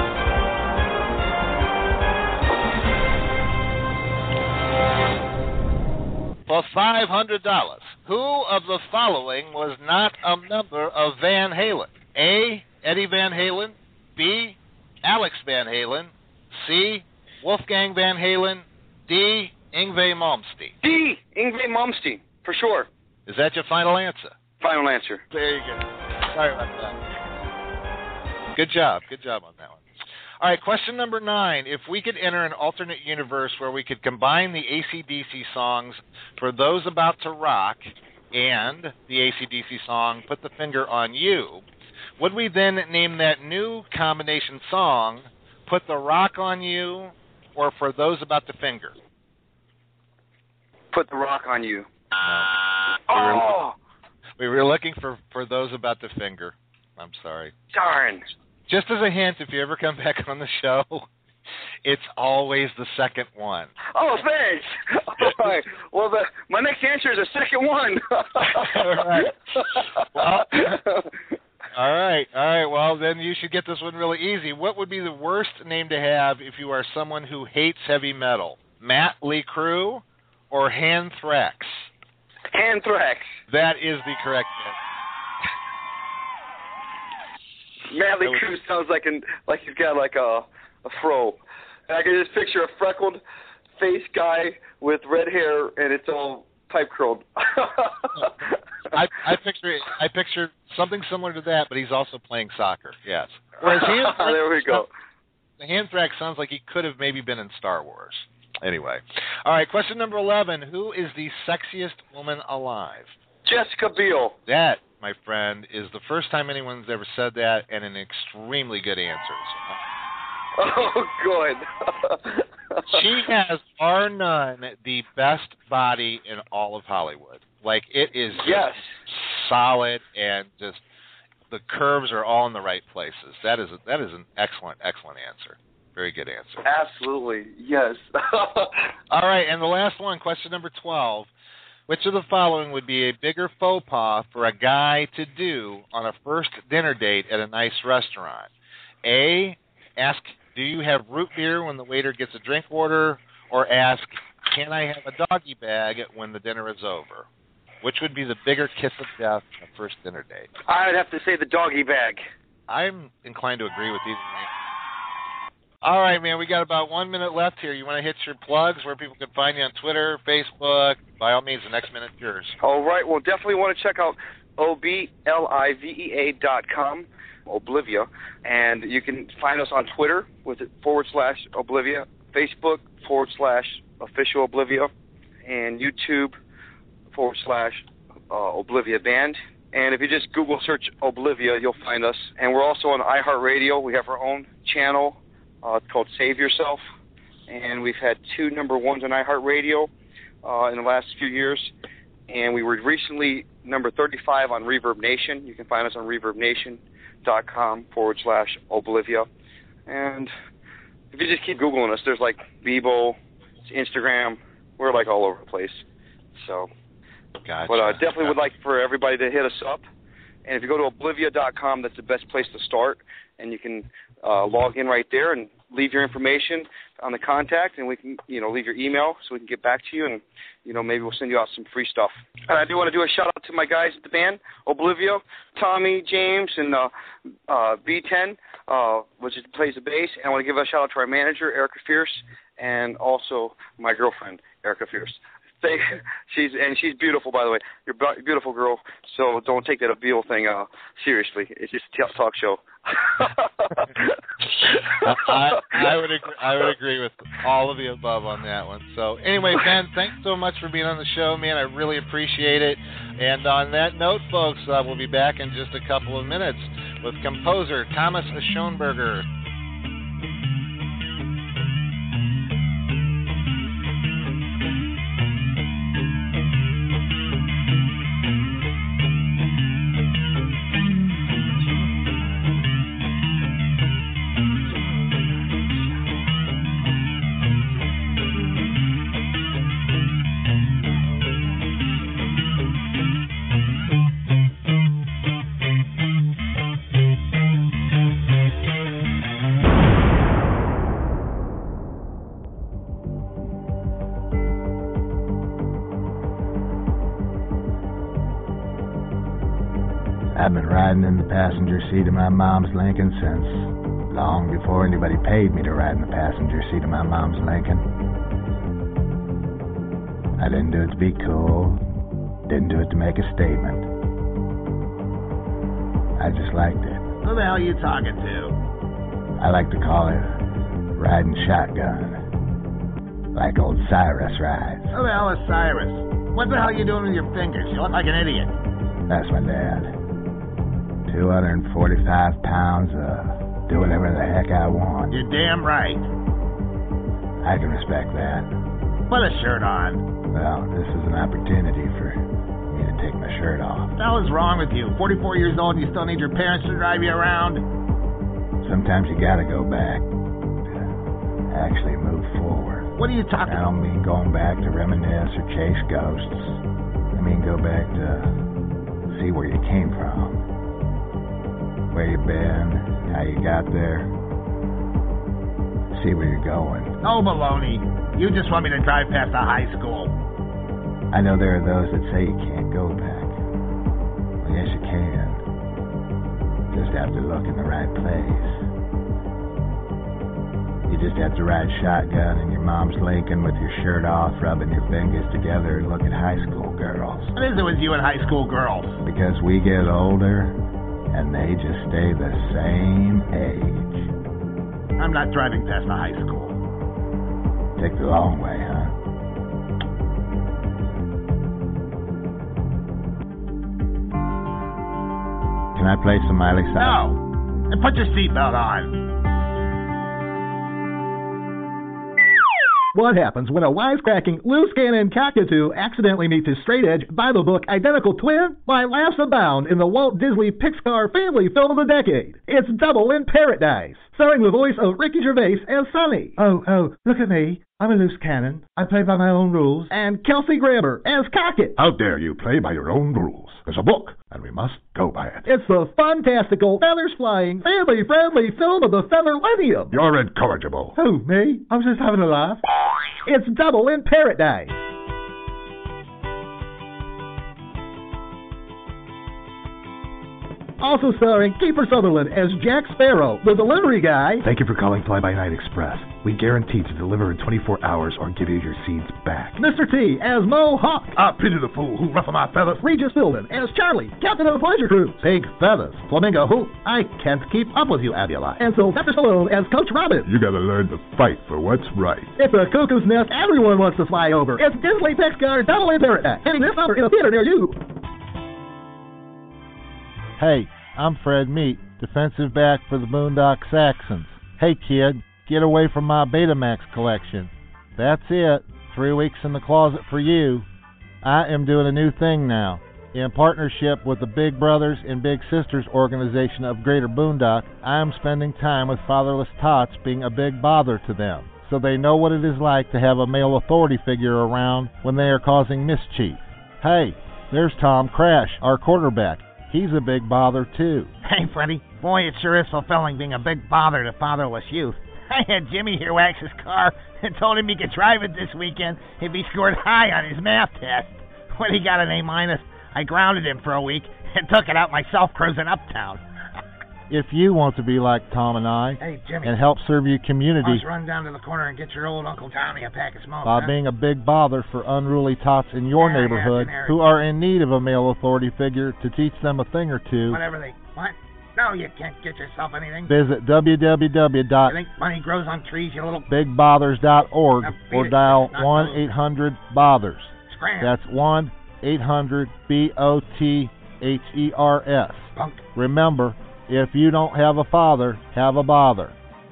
Speaker 5: For $500, who of the following was not a member of Van Halen? A. Eddie Van Halen. B. Alex Van Halen. C. Wolfgang Van Halen. D. Yngwie Malmsteen.
Speaker 10: D. Yngwie Malmsteen, for sure.
Speaker 5: Is that your final answer?
Speaker 10: Final answer.
Speaker 5: There you go. Sorry about that. Good job on that one. All right, question number 9. If we could enter an alternate universe where we could combine the AC/DC songs For Those About to Rock and the AC/DC song Put the Finger on You, would we then name that new combination song Put the Rock on You or For Those About to Finger?
Speaker 10: Put the Rock on You.
Speaker 5: No. We were looking for Those About to Finger. I'm sorry.
Speaker 10: Darn.
Speaker 5: Just as a hint, if you ever come back on the show, it's always the second one.
Speaker 10: Oh, thanks. All right. Well, my next answer is the second one.
Speaker 5: All right. Well, all right. Well, then you should get this one really easy. What would be the worst name to have if you are someone who hates heavy metal? Mötley Crüe or Anthrax?
Speaker 10: Anthrax.
Speaker 5: That is the correct answer.
Speaker 10: Mötley Crüe sounds like he's got like a fro. And I can just picture a freckled face guy with red hair, and it's all pipe curled.
Speaker 5: I picture something similar to that, but he's also playing soccer. Yes. Whereas
Speaker 10: there we go.
Speaker 5: The Anthrax sounds like he could have maybe been in Star Wars. Anyway. All right, question number 11. Who is the sexiest woman alive?
Speaker 10: Jessica Biel.
Speaker 5: That, my friend, is the first time anyone's ever said that, and an extremely good answer.
Speaker 10: Oh, good.
Speaker 5: She has, bar none, the best body in all of Hollywood. Like, it is just solid, and just the curves are all in the right places. That is an excellent answer. Very good answer.
Speaker 10: Absolutely, yes.
Speaker 5: All right, and the last one, question number 12. Which of the following would be a bigger faux pas for a guy to do on a first dinner date at a nice restaurant? A, ask, do you have root beer when the waiter gets a drink order? Or ask, can I have a doggy bag when the dinner is over? Which would be the bigger kiss of death on a first dinner date?
Speaker 10: I would have to say the doggy bag.
Speaker 5: I'm inclined to agree with these. All right, man, we got about 1 minute left here. You want to hit your plugs where people can find you on Twitter, Facebook? By all means, the next minute's yours.
Speaker 10: All right, well, definitely want to check out oblivia.com, Oblivia, and you can find us on Twitter with /Oblivia, Facebook /Official Oblivia, and YouTube /Oblivia Band. And if you just Google search Oblivia, you'll find us. And we're also on iHeartRadio. We have our own channel. It's called Save Yourself, and we've had 2 number 1s on iHeartRadio in the last few years, and we were recently number 35 on Reverb Nation. You can find us on reverbnation.com /Oblivia, and if you just keep Googling us, there's like Bebo, Instagram, we're like all over the place. So,
Speaker 5: gotcha.
Speaker 10: But definitely would like for everybody to hit us up, and if you go to oblivia.com, that's the best place to start, and you can log in right there and leave your information on the contact, and we can, leave your email so we can get back to you, and, maybe we'll send you out some free stuff. And I do want to do a shout out to my guys at the band, Oblivia, Tommy, James, and B10, which plays the bass. And I want to give a shout out to our manager, Erica Fierce, and also my girlfriend, Erica Fierce. She's beautiful, by the way. You're a beautiful girl, so don't take that Abiel thing seriously. It's just a talk show.
Speaker 5: I would agree with all of the above on that one. So anyway, Ben, thanks so much for being on the show, man. I really appreciate it. And on that note, folks, we'll be back in just a couple of minutes with composer Thomas Schoenberger.
Speaker 11: I've been riding in the passenger seat of my mom's Lincoln since long before anybody paid me to ride in the passenger seat of my mom's Lincoln. I didn't do it to be cool. Didn't do it to make a statement. I just liked it.
Speaker 2: Who the hell are you talking to?
Speaker 11: I like to call it riding shotgun. Like old Cyrus rides.
Speaker 2: Who the hell is Cyrus? What the hell are you doing with your fingers? You look like an idiot.
Speaker 11: That's my dad. 245 pounds of do whatever the heck I want.
Speaker 2: You're damn right.
Speaker 11: I can respect that.
Speaker 2: Put a shirt on.
Speaker 11: Well, this is an opportunity for me to take my shirt off.
Speaker 2: What the hell is wrong with you? 44 years old and you still need your parents to drive you around?
Speaker 11: Sometimes you gotta go back to actually move forward.
Speaker 2: What are you talking
Speaker 11: about? I don't mean going back to reminisce or chase ghosts. I mean go back to see where you came from. Where you been, how you got there. See where you're going.
Speaker 2: Oh, baloney. You just want me to drive past the high school.
Speaker 11: I know there are those that say you can't go back. Well, yes, you can. Just have to look in the right place. You just have to ride shotgun in your mom's Lincoln with your shirt off, rubbing your fingers together and look at high school girls.
Speaker 2: What is it with you and high school girls?
Speaker 11: Because we get older, and they just stay the same age.
Speaker 2: I'm not driving past the high school.
Speaker 11: Take the long way, huh? Can I play some Miley Cyrus?
Speaker 2: No! And put your seatbelt on.
Speaker 12: What happens when a wisecracking, loose-cannon cockatoo accidentally meets his straight-edge, by-the-book identical twin? Why, laughs abound in the Walt Disney Pixar family film of the decade. It's Double in Paradise, starring the voice of Ricky Gervais as Sonny. Oh, look at me. I'm a loose cannon. I play by my own rules. And Kelsey Grammer as Cocket.
Speaker 1: How dare you play by your own rules? There's a book, and we must go by it.
Speaker 12: It's the fantastical, feathers-flying, family-friendly film of the Featherlennium.
Speaker 1: You're incorrigible.
Speaker 12: Who, me? I was just having a laugh. It's Double in Paradise. Also starring Kiefer Sutherland as Jack Sparrow, the delivery guy.
Speaker 13: Thank you for calling Fly By Night Express. We guarantee to deliver in 24 hours or give you your seeds back.
Speaker 12: Mr. T as Mo Hawk.
Speaker 1: I pity the fool who ruffle my feathers.
Speaker 12: Regis Philbin as Charlie, Captain of the Pleasure Cruise.
Speaker 2: Big feathers. Flamingo who? I can't keep up with you, Abula.
Speaker 12: And Sylvester Stallone as Coach Robin.
Speaker 1: You gotta learn to fight for what's right.
Speaker 12: It's a cuckoo's nest everyone wants to fly over. It's Disney Pixar Double in Paradise. Hitting this summer in a theater near you.
Speaker 14: Hey, I'm Fred Meat, defensive back for the Boondock Saxons. Hey kid, get away from my Betamax collection. That's it. 3 weeks in the closet for you. I am doing a new thing now. In partnership with the Big Brothers and Big Sisters organization of Greater Boondock, I am spending time with fatherless tots being a big bother to them, so they know what it is like to have a male authority figure around when they are causing mischief. Hey, there's Tom Crash, our quarterback. He's a big bother, too.
Speaker 2: Hey, Freddie. Boy, it sure is fulfilling being a big bother to fatherless youth. I had Jimmy here wax his car and told him he could drive it this weekend if he scored high on his math test. When he got an A-, I grounded him for a week and took it out myself cruising uptown.
Speaker 14: If you want to be like Tom and I,
Speaker 2: hey, Jimmy,
Speaker 14: and help serve your community,
Speaker 2: let's run down to the corner and get your old Uncle Tommy a pack of smoke.
Speaker 14: By being a big bother for unruly tots in your neighborhood who are in need of a male authority figure to teach them a thing or two.
Speaker 2: Whatever they... What? No, you can't get yourself anything.
Speaker 14: Visit www.
Speaker 2: You think money grows on trees, you little...
Speaker 14: BigBothers.org or dial 1-800-BOTHERS.
Speaker 2: Scram.
Speaker 14: That's 1-800-BOTHERS.
Speaker 2: Punk.
Speaker 14: Remember, if you don't have a father, have a bother.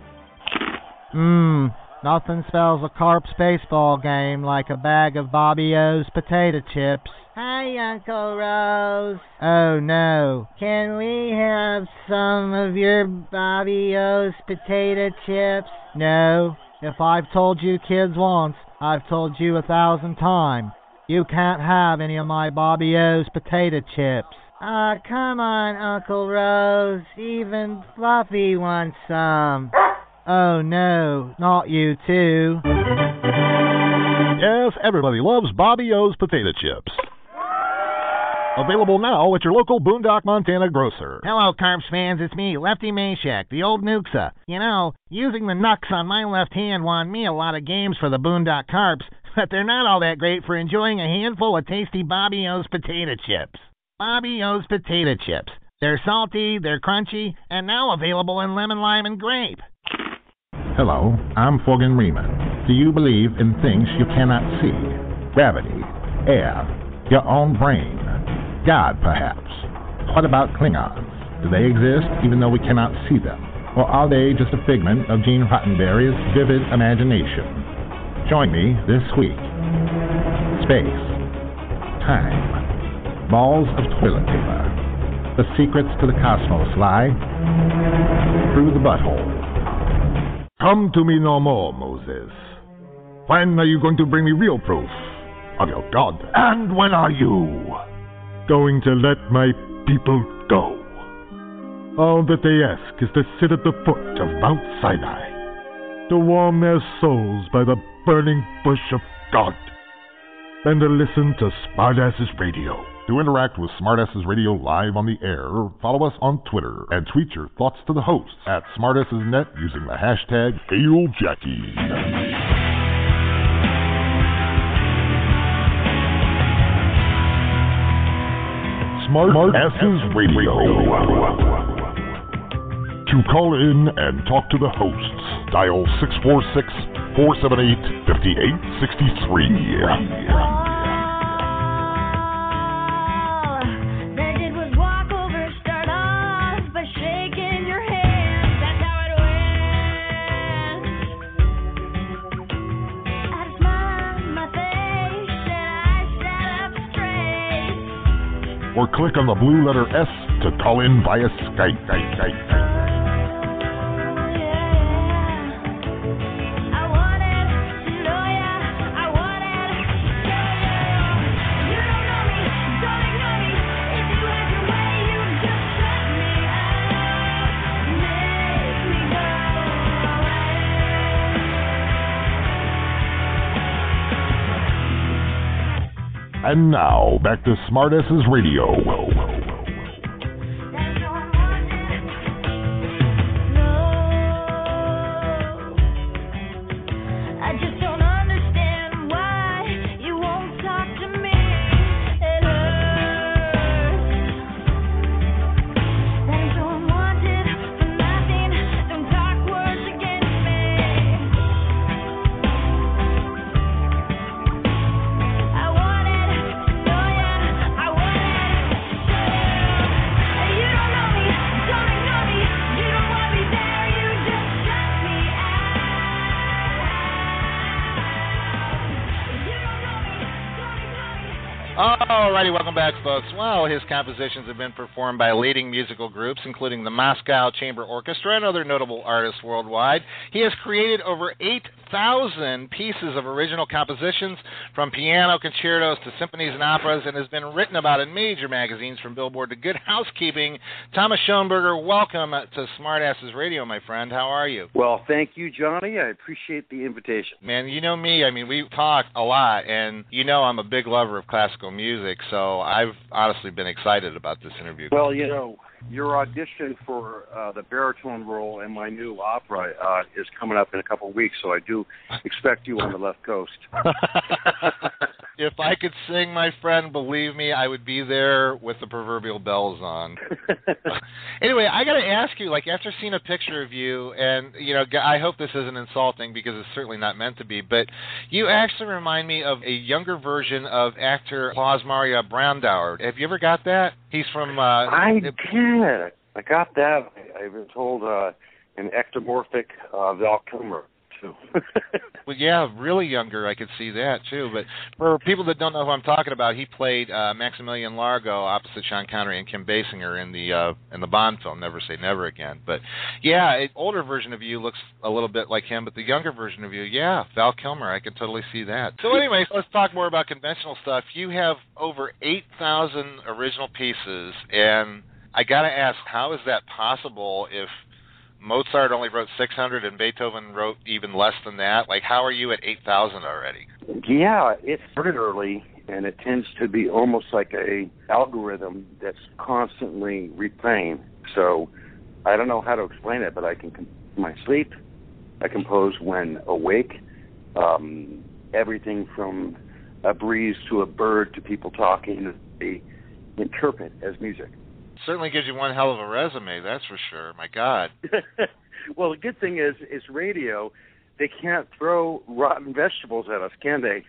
Speaker 15: Nothing spells a Carps baseball game like a bag of Bobby O's potato chips.
Speaker 16: Hi, Uncle Rose.
Speaker 15: Oh, no.
Speaker 16: Can we have some of your Bobby O's potato chips?
Speaker 15: No. If I've told you kids once, I've told you 1,000 times. You can't have any of my Bobby O's potato chips.
Speaker 16: Ah, come on, Uncle Rose. Even Fluffy wants some.
Speaker 15: Oh, no. Not you, too.
Speaker 1: Yes, everybody loves Bobby O's potato chips. Available now at your local Boondock, Montana grocer.
Speaker 2: Hello, Carps fans. It's me, Lefty Mashak, the old Nuxa. You know, using the knucks on my left hand won me a lot of games for the Boondock Carps, but they're not all that great for enjoying a handful of tasty Bobby O's potato chips. Bobby O's potato chips. They're salty, they're crunchy, and now available in lemon, lime, and grape.
Speaker 11: Hello, I'm Forgan Riemann. Do you believe in things you cannot see? Gravity, air, your own brain, God, perhaps. What about Klingons? Do they exist even though we cannot see them? Or are they just a figment of Gene Roddenberry's vivid imagination? Join me this week. Space, time, balls of toilet paper. The secrets to the cosmos lie through the butthole.
Speaker 3: Come to me no more, Moses. When are you going to bring me real proof of your God?
Speaker 1: And when are you
Speaker 3: going to let my people go? All that they ask is to sit at the foot of Mount Sinai, to warm their souls by the burning bush of God, and to listen to Smartasses Radio.
Speaker 1: To interact with Smartasses Radio live on the air, follow us on Twitter and tweet your thoughts to the hosts at SmartassesNet using the hashtag HailJackie. Smartasses Radio. To call in and talk to the hosts, dial 646-478-5863. Or click on the blue letter S to call in via Skype. And now, back to Smartasses Radio.
Speaker 5: Alrighty, welcome back, folks. Well, his compositions have been performed by leading musical groups, including the Moscow Chamber Orchestra and other notable artists worldwide. He has created over 8,000 pieces of original compositions, from piano concertos to symphonies and operas, and has been written about in major magazines from Billboard to Good Housekeeping. Thomas Schoenberger, welcome to Smartasses Radio, my friend. How are you?
Speaker 17: Well, thank you, Johnny. I appreciate the invitation.
Speaker 5: Man, you know me. I mean, we talk a lot, and you know I'm a big lover of classical music, so I've honestly been excited about this interview.
Speaker 17: Well, you know, your audition for the baritone role in my new opera is coming up in a couple of weeks, so I do expect you on the left coast.
Speaker 5: If I could sing, my friend, believe me, I would be there with the proverbial bells on. Anyway, I got to ask you, like, after seeing a picture of you, and, you know, I hope this isn't insulting because it's certainly not meant to be, but you actually remind me of a younger version of actor Klaus Maria Brandauer. Have you ever got that? He's from...
Speaker 17: I did. I got that. I've been told an ectomorphic Val Kilmer, too.
Speaker 5: Well, yeah, really younger, I could see that, too. But for people that don't know who I'm talking about, he played Maximilian Largo opposite Sean Connery and Kim Basinger in the Bond film, Never Say Never Again. But, yeah, an older version of you looks a little bit like him, but the younger version of you, yeah, Val Kilmer, I can totally see that. So anyway, let's talk more about conventional stuff. You have over 8,000 original pieces, and I got to ask, how is that possible if Mozart only wrote 600 and Beethoven wrote even less than that? Like, how are you at 8,000 already?
Speaker 17: Yeah, it started early, and it tends to be almost like a algorithm that's constantly replaying. So I don't know how to explain it, but I can compose my sleep. I compose when awake. Everything from a breeze to a bird to people talking, they interpret as music.
Speaker 5: Certainly gives you one hell of a resume, that's for sure. My God.
Speaker 17: Well, the good thing is radio. They can't throw rotten vegetables at us, can they?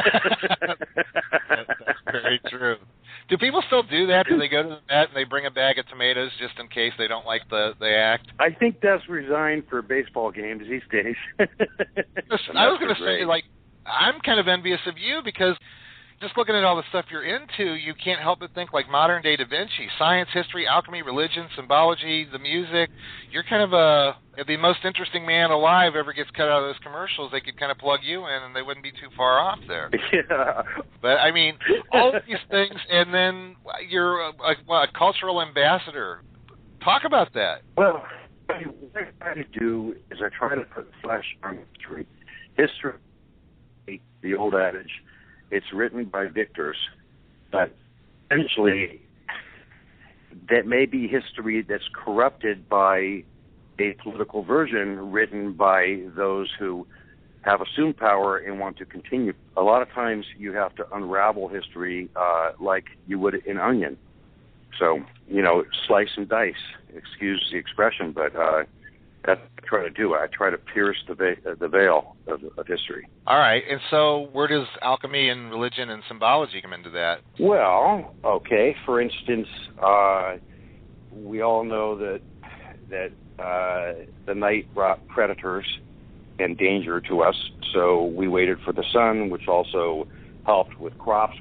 Speaker 5: That's very true. Do people still do that? Do they go to the vet and they bring a bag of tomatoes just in case they don't like the act?
Speaker 17: I think that's resigned for baseball games these days.
Speaker 5: I was going to say, like, I'm kind of envious of you because just looking at all the stuff you're into, you can't help but think like modern-day Da Vinci, science, history, alchemy, religion, symbology, the music. You're kind of the most interesting man alive ever gets cut out of those commercials. They could kind of plug you in, and they wouldn't be too far off there.
Speaker 17: Yeah.
Speaker 5: But, I mean, all of these things, and then you're a cultural ambassador. Talk about that.
Speaker 17: Well, what I try to do is I try to put flesh on history. History, the old adage, it's written by victors, but essentially that may be history that's corrupted by a political version written by those who have assumed power and want to continue. A lot of times you have to unravel history like you would an onion. So, slice and dice, excuse the expression, but that's what I try to do. I try to pierce the veil of history.
Speaker 5: All right, and so where does alchemy and religion and symbology come into that?
Speaker 17: Well, okay, for instance, we all know that the night brought predators and danger to us, so we waited for the sun, which also helped with crops.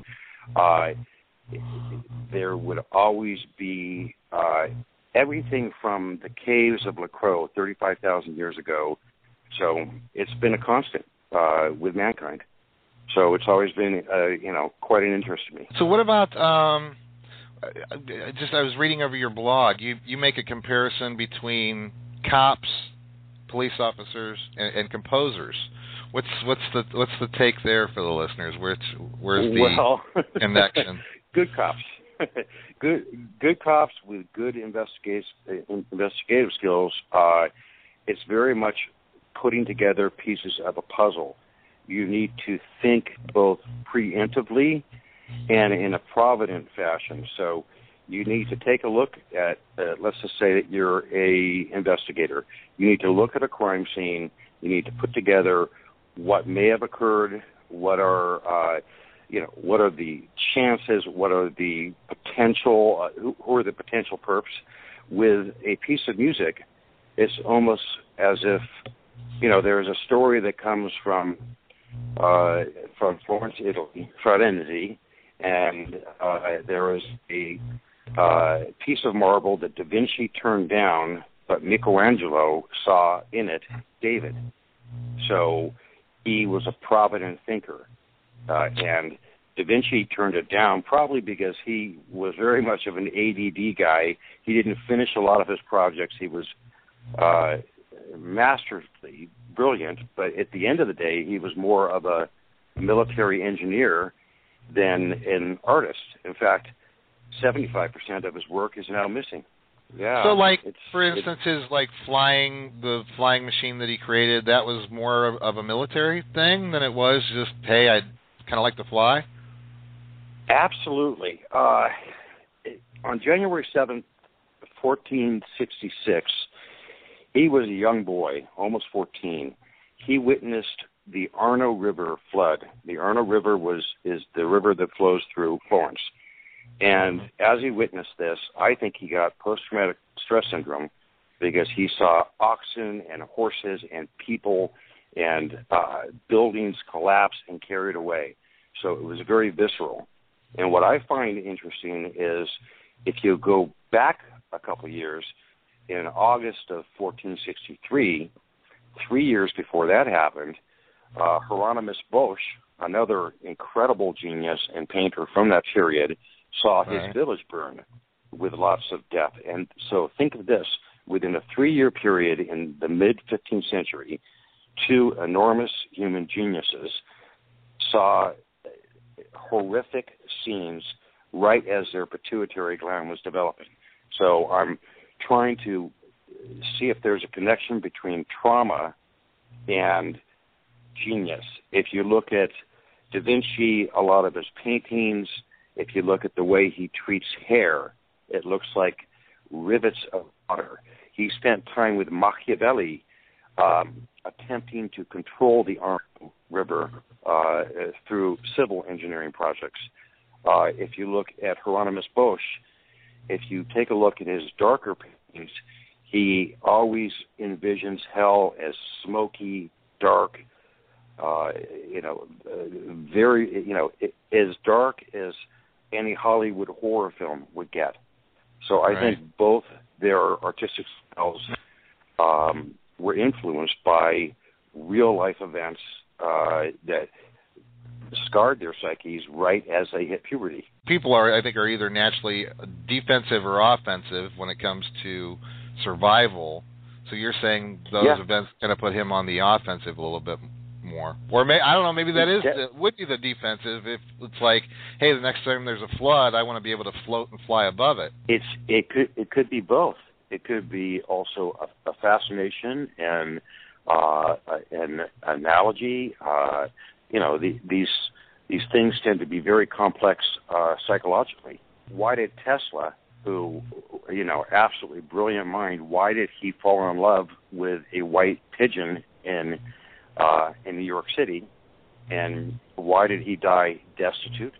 Speaker 17: There would always be everything from the caves of La Croix 35,000 years ago. So it's been a constant with mankind. So it's always been, quite an interest to me.
Speaker 5: So what about, I was reading over your blog. You make a comparison between cops, police officers, and composers. What's the take there for the listeners? Where's the connection?
Speaker 17: Good cops. Good cops with good investigative skills. It's very much putting together pieces of a puzzle. You need to think both preemptively and in a provident fashion. So you need to take a look at, let's just say that you're a investigator. You need to look at a crime scene. You need to put together what may have occurred, what are the chances, what are the potential, who are the potential perps. With a piece of music, it's almost as if, there's a story that comes from Florence, Italy, Firenze, and there is a piece of marble that Da Vinci turned down, but Michelangelo saw in it David. So he was a provident thinker. And Da Vinci turned it down probably because he was very much of an ADD guy. He didn't finish a lot of his projects. He was masterfully brilliant, but at the end of the day, he was more of a military engineer than an artist. In fact, 75% of his work is now missing. Yeah.
Speaker 5: So, for instance, his the flying machine that he created, that was more of a military thing than it was just, hey, I'd kind of like to fly?
Speaker 17: Absolutely. On January 7th, 1466, he was a young boy, almost 14. He witnessed the Arno River flood. The Arno River is the river that flows through Florence. And as he witnessed this, I think he got post-traumatic stress syndrome because he saw oxen and horses and people and buildings collapse and carried away. So it was very visceral. And what I find interesting is if you go back a couple of years, in August of 1463, 3 years before that happened, Hieronymus Bosch, another incredible genius and painter from that period, saw his village burn with lots of death. And so think of this, within a 3-year period in the mid-15th century, 2 enormous human geniuses saw horrific scenes right as their pituitary gland was developing. So I'm trying to see if there's a connection between trauma and genius. If you look at Da Vinci, a lot of his paintings, if you look at the way he treats hair, it looks like rivets of water. He spent time with Machiavelli attempting to control the Arno River through civil engineering projects. If you look at Hieronymus Bosch, if you take a look at his darker paintings, he always envisions hell as smoky, dark, very, as dark as any Hollywood horror film would get. So I think both their artistic styles were influenced by real-life events that scarred their psyches right as they hit puberty.
Speaker 5: People are either naturally defensive or offensive when it comes to survival. So you're saying those events kind of put him on the offensive a little bit more, or I don't know. Maybe would be the defensive. If it's like, hey, the next time there's a flood, I want to be able to float and fly above it.
Speaker 17: It could be both. It could be also a fascination and an analogy. These things tend to be very complex psychologically. Why did Tesla, who, absolutely brilliant mind, why did he fall in love with a white pigeon in New York City, and why did he die destitute?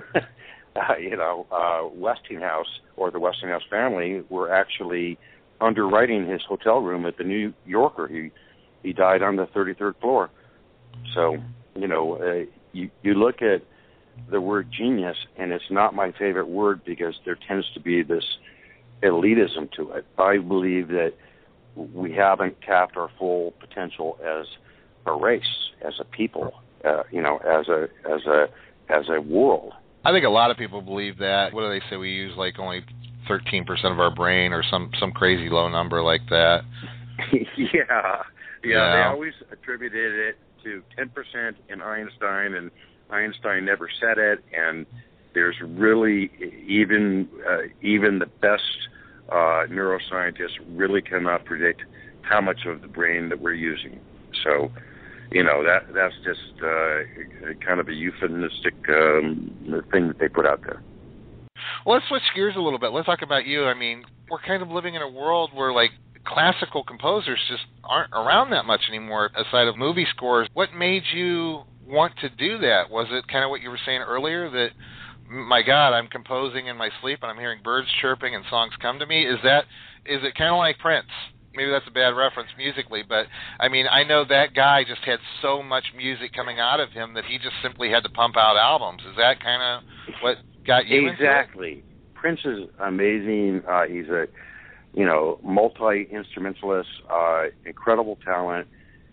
Speaker 17: Westinghouse, or the Westinghouse family, were actually underwriting his hotel room at the New Yorker. He died on the 33rd floor. So, you look at the word genius, and it's not my favorite word because there tends to be this elitism to it. I believe that we haven't tapped our full potential as a race, as a people, as a world.
Speaker 5: I think a lot of people believe that. What do they say? We use like only 13% of our brain, or some crazy low number like that.
Speaker 17: Yeah. They always attributed it to 10% in Einstein, and Einstein never said it. And there's really even the best neuroscientists really cannot predict how much of the brain that we're using. So, that's just kind of a euphemistic thing that they put out there.
Speaker 5: Well, let's switch gears a little bit. Let's talk about you. I mean, we're kind of living in a world where, like, classical composers just aren't around that much anymore, aside of movie scores. What made you want to do that? Was it kind of what you were saying earlier, that, my God, I'm composing in my sleep and I'm hearing birds chirping and songs come to me? Is it kind of like Prince? Maybe that's a bad reference musically, but I mean, I know that guy just had so much music coming out of him that he just simply had to pump out albums. Is that kind of what got you
Speaker 17: Exactly.
Speaker 5: into it?
Speaker 17: Prince is amazing. He's a multi-instrumentalist, incredible talent.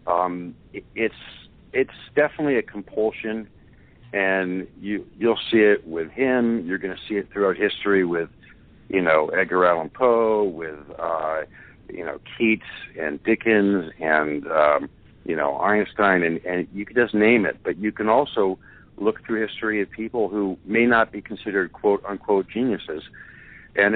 Speaker 17: It's definitely a compulsion, and you'll see it with him. You're going to see it throughout history with, Edgar Allan Poe, with Keats and Dickens and Einstein, and you can just name it. But you can also look through history at people who may not be considered quote unquote geniuses, and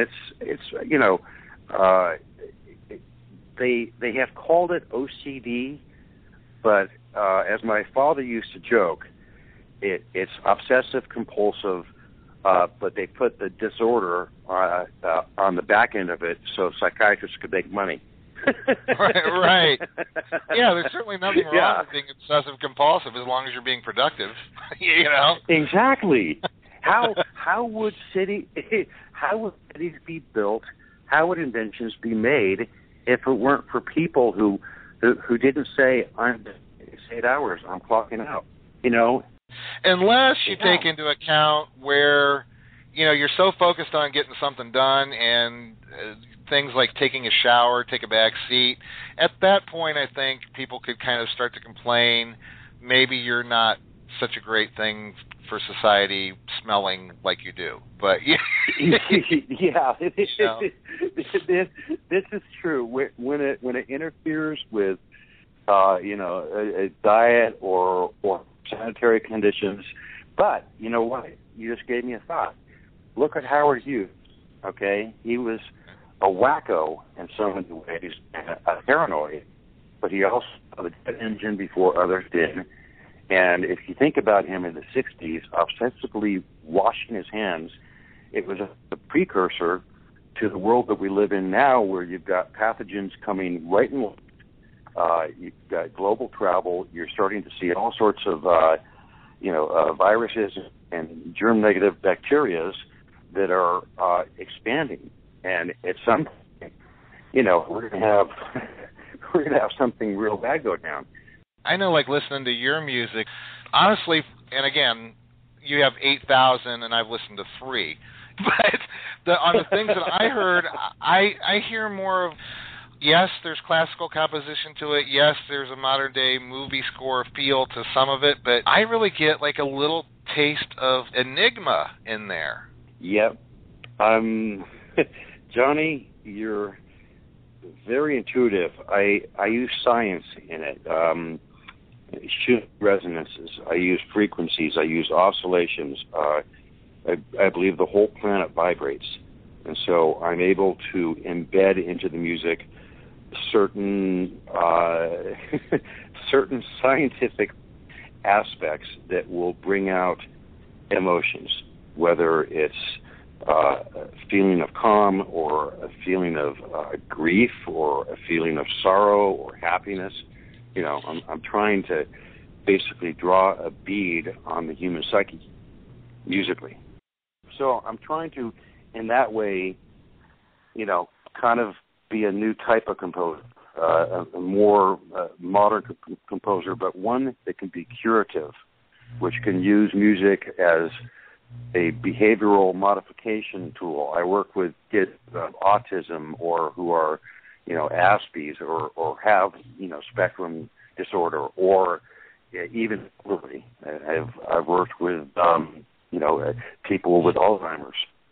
Speaker 17: they have called it OCD, but as my father used to joke, it's obsessive compulsive, but they put the disorder on the back end of it so psychiatrists could make money.
Speaker 5: Right. Yeah, there's certainly nothing wrong with being obsessive compulsive as long as you're being productive.
Speaker 17: Exactly. How would cities be built? How would inventions be made if it weren't for people who didn't say, it's 8 hours, I'm clocking out,
Speaker 5: Unless you take into account where, you're so focused on getting something done and things like taking a shower, take a back seat. At that point, I think people could kind of start to complain, maybe you're not such a great thing for society smelling like you do. But
Speaker 17: yeah, this is true. When it interferes with a diet or sanitary conditions. But you know what? You just gave me a thought. Look at Howard Hughes, okay? He was a wacko in so many ways, and a paranoid, but he also had a jet engine before others did. And if you think about him in the 60s, obsessively washing his hands, it was a precursor to the world that we live in now, where you've got pathogens coming right and left. You've got global travel. You're starting to see all sorts of, viruses and germ-negative bacteria that are expanding. And at some point, we're going to have something real bad go down.
Speaker 5: I know, like, listening to your music, honestly, and again, you have 8,000 and I've listened to 3. But on the things that I heard, I hear more of, yes, there's classical composition to it. Yes, there's a modern-day movie score feel to some of it. But I really get, like, a little taste of enigma in there.
Speaker 17: Yep. Johnny, you're very intuitive. I use science in it. Shoot resonances. I use frequencies. I use oscillations. I believe the whole planet vibrates. And so I'm able to embed into the music certain certain scientific aspects that will bring out emotions, whether it's a feeling of calm or a feeling of grief or a feeling of sorrow or happiness. I'm trying to basically draw a bead on the human psyche musically. So I'm trying to, in that way, kind of be a new type of composer, a more modern composer, but one that can be curative, which can use music as a behavioral modification tool. I work with kids of autism or who are, Aspies or have, spectrum disorder or even disability. I've worked with, people with Alzheimer's.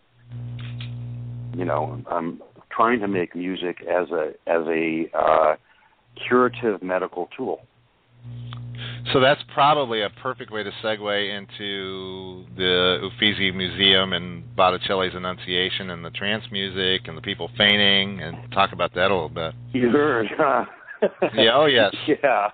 Speaker 17: I'm trying to make music as a curative medical tool.
Speaker 5: So that's probably a perfect way to segue into the Uffizi Museum and Botticelli's Annunciation and the trance music and the people fainting, and talk about that a little bit.
Speaker 17: You heard, huh?
Speaker 5: Yeah, oh, yes.
Speaker 17: Yeah.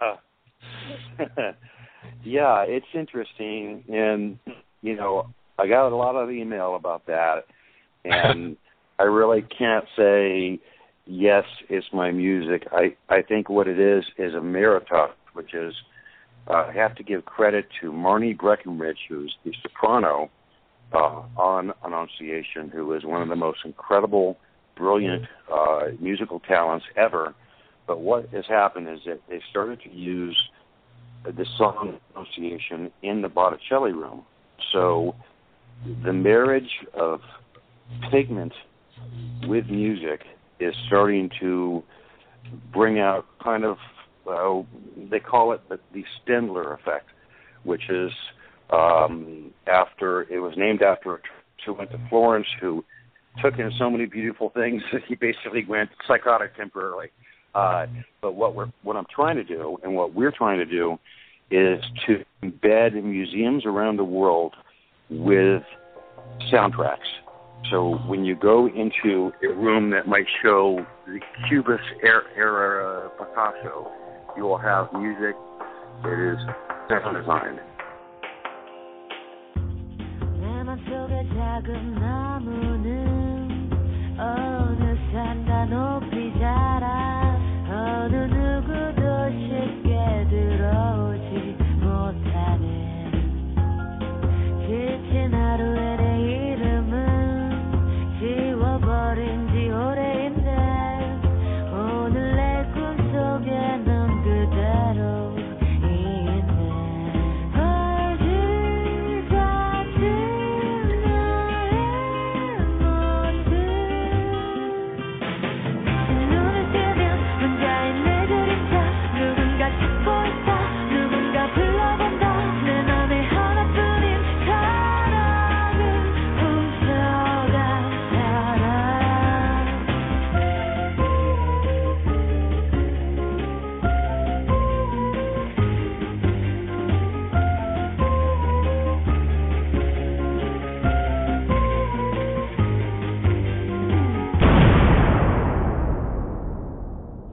Speaker 17: Yeah, it's interesting. And, I got a lot of email about that. And I really can't say, yes, it's my music. I think what it is a meritage, which is, I have to give credit to Marnie Breckenridge, who's the soprano on Annunciation, who is one of the most incredible, brilliant musical talents ever. But what has happened is that they started to use the song Annunciation in the Botticelli room. So the marriage of pigment with music is starting to bring out kind of, they call it the Stendler effect, which is it was named after a who went to Florence, who took in so many beautiful things that he basically went psychotic temporarily. But what I'm trying to do, and what we're trying to do, is to embed museums around the world with soundtracks. So when you go into a room that might show the Cubist era Picasso, you will have music that is sound designed.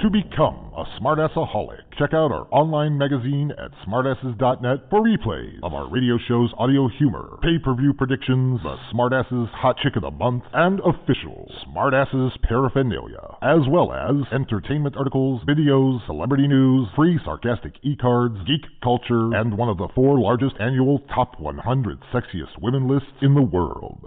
Speaker 1: To become a Smartassaholic, check out our online magazine at smartasses.net for replays of our radio show's audio humor, pay-per-view predictions, the Smartasses Hot Chick of the Month, and official Smartasses paraphernalia, as well as entertainment articles, videos, celebrity news, free sarcastic e-cards, geek culture, and one of the 4 largest annual Top 100 Sexiest Women lists in the world.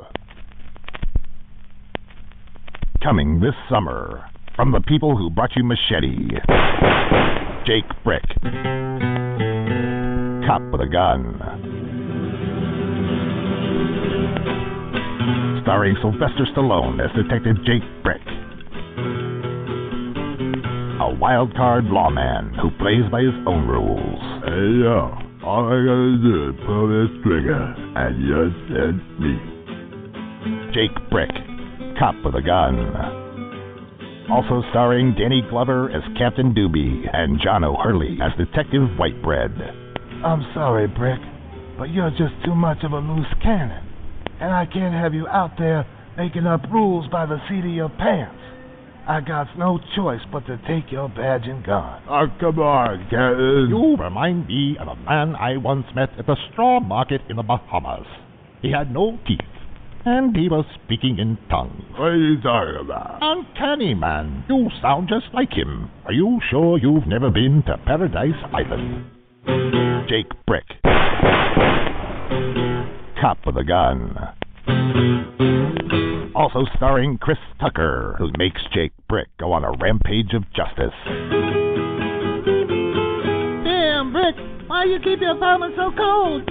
Speaker 11: Coming this summer, from the people who brought you Machete, Jake Brick, Cop with a Gun. Starring Sylvester Stallone as Detective Jake Brick, a wild-card lawman who plays by his own rules.
Speaker 18: Hey, yo, all I gotta do is pull this trigger, and you send me.
Speaker 11: Jake Brick, Cop with a Gun. Also starring Danny Glover as Captain Doobie and John O'Hurley as Detective Whitebread.
Speaker 19: I'm sorry, Brick, but you're just too much of a loose cannon, and I can't have you out there making up rules by the seat of your pants. I got no choice but to take your badge and gun.
Speaker 18: Oh, come on, Captain.
Speaker 11: You remind me of a man I once met at the straw market in the Bahamas. He had no teeth, and he was speaking in tongues.
Speaker 18: What are you talking about?
Speaker 11: Uncanny, man. You sound just like him. Are you sure you've never been to Paradise Island? Jake Brick, Cop with a Gun. Also starring Chris Tucker, who makes Jake Brick go on a rampage of justice.
Speaker 16: Damn, Brick, why you keep your apartment so cold?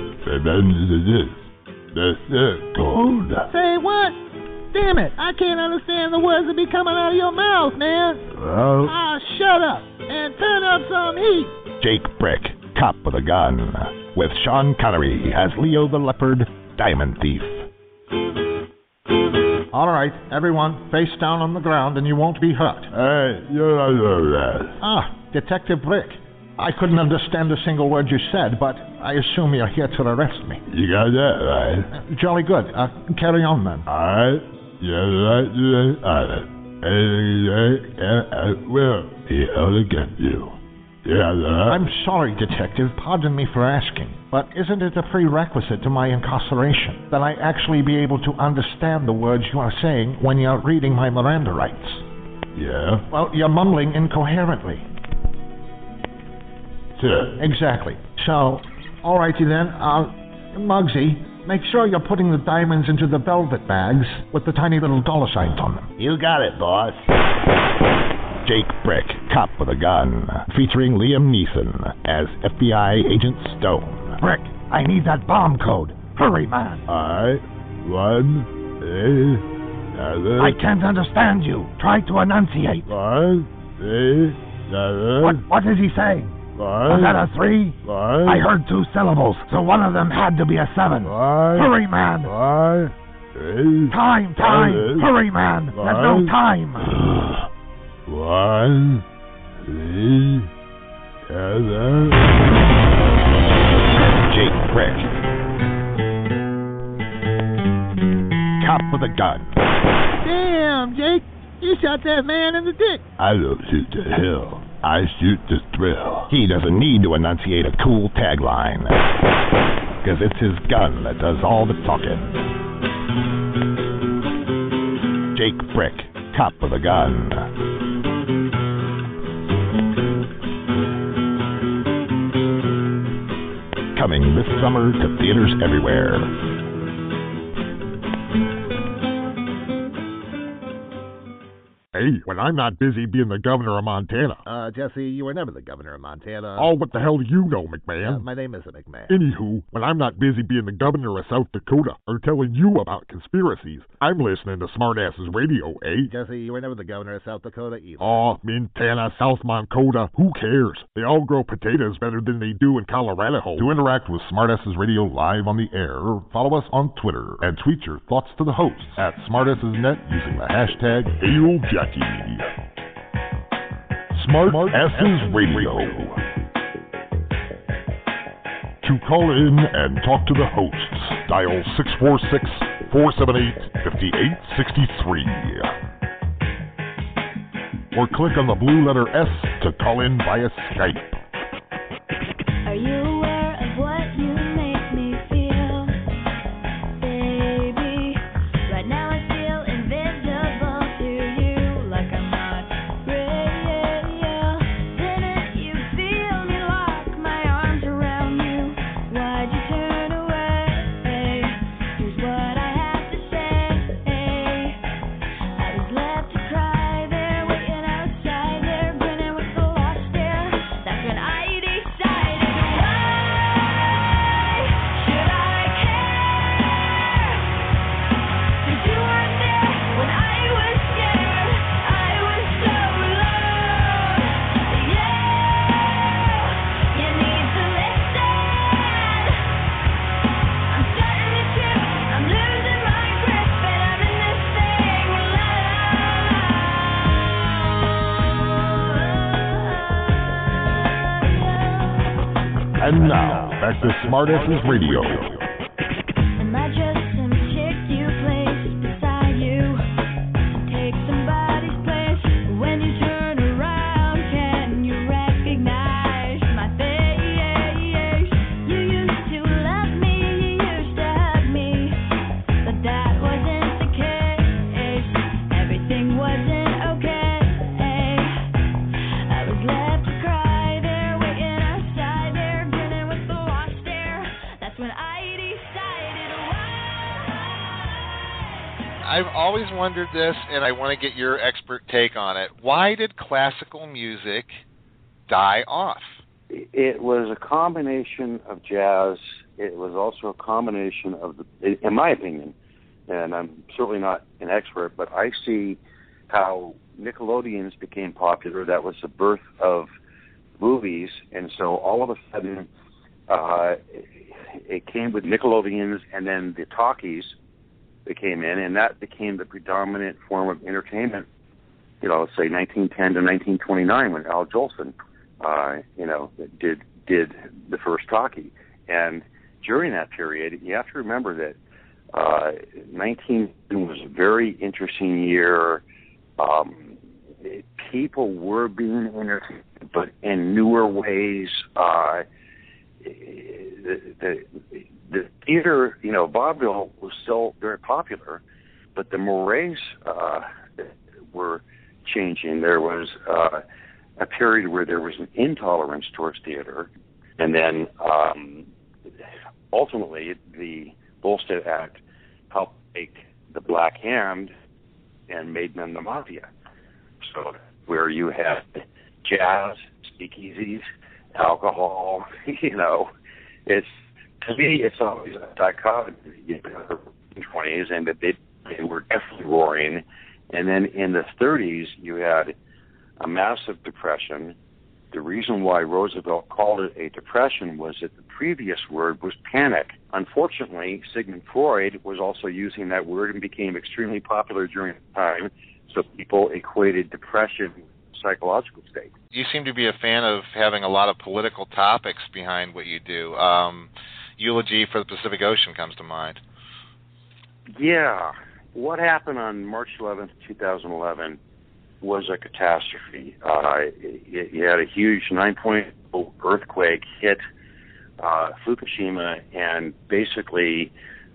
Speaker 18: That's cold.
Speaker 16: Say what? Damn it, I can't understand the words that be coming out of your mouth, man.
Speaker 18: Well...
Speaker 16: shut up and turn up some heat.
Speaker 11: Jake Brick, Cop with a Gun, with Sean Connery as Leo the Leopard, Diamond Thief.
Speaker 14: All right, everyone, face down on the ground and you won't be hurt.
Speaker 18: Hey, you're not doing that.
Speaker 14: Detective Brick. I couldn't understand a single word you said, but I assume you're here to arrest me.
Speaker 18: You got that right.
Speaker 14: Jolly good. Carry on, then.
Speaker 18: All right. You're right to the honor. Anything you say can and will be held against you. Yeah,
Speaker 14: I'm sorry, Detective. Pardon me for asking, but isn't it a prerequisite to my incarceration that I actually be able to understand the words you are saying when you're reading my Miranda rights?
Speaker 18: Yeah?
Speaker 14: Well, you're mumbling incoherently.
Speaker 18: Sure.
Speaker 14: Exactly. So, alrighty then, Muggsy, make sure you're putting the diamonds into the velvet bags with the tiny little dollar signs on them.
Speaker 11: You got it, boss. Jake Brick, Cop with a Gun, featuring Liam Neeson as FBI Agent Stone.
Speaker 19: Brick, I need that bomb code. Hurry, man.
Speaker 18: All right. 1, 3, 7.
Speaker 19: I can't understand you. Try to enunciate.
Speaker 18: 1, 3, 7.
Speaker 19: What is he saying?
Speaker 18: 1.
Speaker 19: Was that a 3?
Speaker 18: 1.
Speaker 19: I heard 2 syllables, so one of them had to be a 7.
Speaker 18: 1.
Speaker 19: Hurry, man.
Speaker 18: 1, 3.
Speaker 19: Time.
Speaker 18: 7.
Speaker 19: Hurry, man. There's no time.
Speaker 18: 1, 3, 7.
Speaker 11: Jake Brick, Cop with a Gun.
Speaker 16: Damn, Jake, you shot that man in the dick.
Speaker 18: I don't shoot the hill. I shoot the thrill.
Speaker 11: He doesn't need to enunciate a cool tagline, because it's his gun that does all the talking. Jake Brick, Cop with a Gun. Coming this summer to theaters everywhere.
Speaker 1: Hey, when I'm not busy being the governor of Montana.
Speaker 12: Jesse, you were never the governor of Montana.
Speaker 1: Oh, what the hell do you know, McMahon?
Speaker 12: My name isn't McMahon.
Speaker 1: Anywho, when I'm not busy being the governor of South Dakota or telling you about conspiracies, I'm listening to Smartasses Radio, eh?
Speaker 12: Jesse, you were never the governor of South Dakota either.
Speaker 1: Oh, Montana, South Moncota, who cares? They all grow potatoes better than they do in Colorado. To interact with Smartasses Radio live on the air, follow us on Twitter and tweet your thoughts to the hosts at SmartassesNet using the hashtag HailJackie. Smartasses Radio. To call in and talk to the hosts, dial 646-478-5863. or click on the blue letter S to call in via Skype.
Speaker 9: Are you aware of what you make me feel, baby? Right now I feel invisible to you, like I'm not real. Didn't you feel me lock my arms around you? Why'd you turn away? Here's what I have to say. I was left to cry there, waiting outside there, grinning with the lost stare. That's when I decided.
Speaker 1: And now, back to Smartasses Radio.
Speaker 9: Am I just some chick you place beside you? Take somebody's place. When you turn around, can you recognize my face? You used to love me, you used to hug me, but that wasn't the case. Everything wasn't okay. I was left to cry there, waiting outside there, grinning with the lost stare. That's when I decided
Speaker 5: I've always wondered this, and I want to get your expert take on it. Why did classical music die off?
Speaker 17: It was a combination of jazz. It was also a combination of, in my opinion, and I'm certainly not an expert, but I see how Nickelodeons became popular. That was the birth of movies, and so all of a sudden it came with Nickelodeons, and then the talkies that came in, and that became the predominant form of entertainment, let's say 1910 to 1929 when Al Jolson, did the first talkie. And during that period, you have to remember that 19 was a very interesting year. People were being entertained, but in newer ways. The theater, vaudeville was still very popular, but the mores were changing. There was a period where there was an intolerance towards theater, and then ultimately the Volstead Act helped take the Black Hand and made them the mafia. So where you had jazz, speakeasies, alcohol, it's, to me, it's always a dichotomy. In the 20s, and that they were definitely roaring. And then in the 30s, you had a massive depression. The reason why Roosevelt called it a depression was that the previous word was panic. Unfortunately, Sigmund Freud was also using that word and became extremely popular during the time, so people equated depression with psychological state.
Speaker 5: You seem to be a fan of having a lot of political topics behind what you do. Eulogy for the Pacific Ocean comes to mind.
Speaker 17: Yeah. What happened on March 11th, 2011 was a catastrophe. You had a huge 9.0 earthquake hit Fukushima, and basically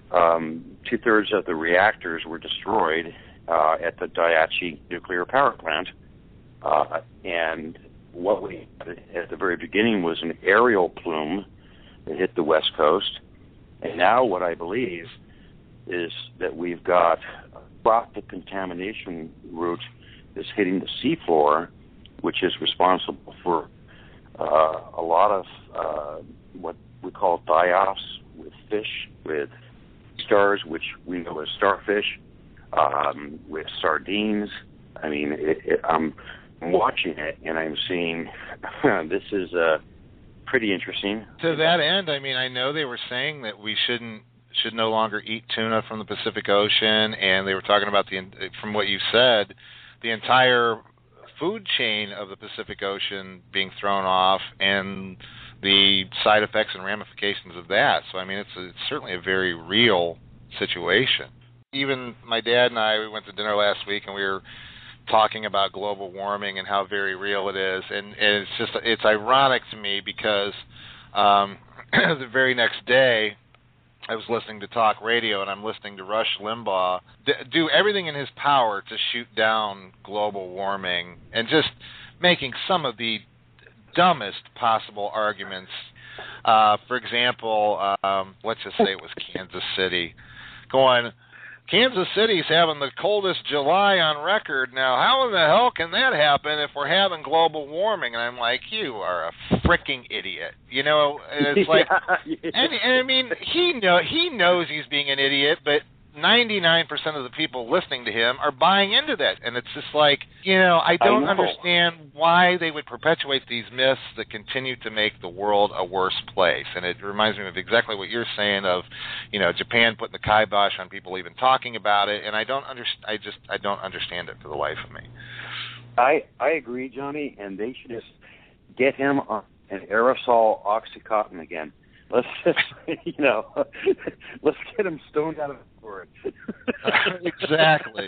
Speaker 17: 2/3 of the reactors were destroyed at the Daiichi nuclear power plant. And what we had at the very beginning was an aerial plume that hit the West Coast. And now what I believe is that we've got a tropic contamination route that's hitting the seafloor, which is responsible for a lot of what we call die-offs with fish, with stars, which we know as starfish, with sardines. I mean, I'm watching it, and I'm seeing this is pretty interesting.
Speaker 5: To that end, I mean, I know they were saying that we should no longer eat tuna from the Pacific Ocean, and they were talking about from what you said, the entire food chain of the Pacific Ocean being thrown off, and the side effects and ramifications of that. So, I mean, it's certainly a very real situation. Even my dad and I, we went to dinner last week, and we were talking about global warming and how very real it is, and it's ironic to me because the very next day I was listening to talk radio, and I'm listening to Rush Limbaugh do everything in his power to shoot down global warming and just making some of the dumbest possible arguments. For example, let's just say it was Kansas City, going, Kansas City's having the coldest July on record. Now, how in the hell can that happen if we're having global warming? And I'm like, you are a freaking idiot. You know, and it's like, and I mean, he knows he's being an idiot, but 99% of the people listening to him are buying into that. And it's just like, you know, I don't understand why they would perpetuate these myths that continue to make the world a worse place. And it reminds me of exactly what you're saying of, you know, Japan putting the kibosh on people even talking about it. And I don't understand it for the life of me.
Speaker 17: I agree, Johnny, and they should just get him on an aerosol OxyContin again. Let's just, you know, let's get him stoned out of for it.
Speaker 5: Exactly.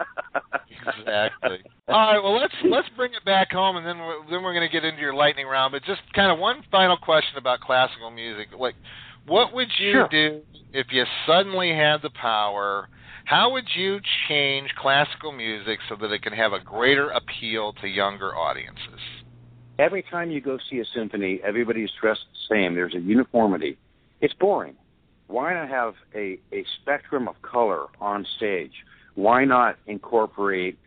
Speaker 5: All right. Well, let's bring it back home, and then we're going to get into your lightning round. But just kind of one final question about classical music. Like, what would you do if you suddenly had the power? How would you change classical music so that it can have a greater appeal to younger audiences?
Speaker 17: Every time you go see a symphony, everybody's dressed the same. There's a uniformity. It's boring. Why not have a spectrum of color on stage? Why not incorporate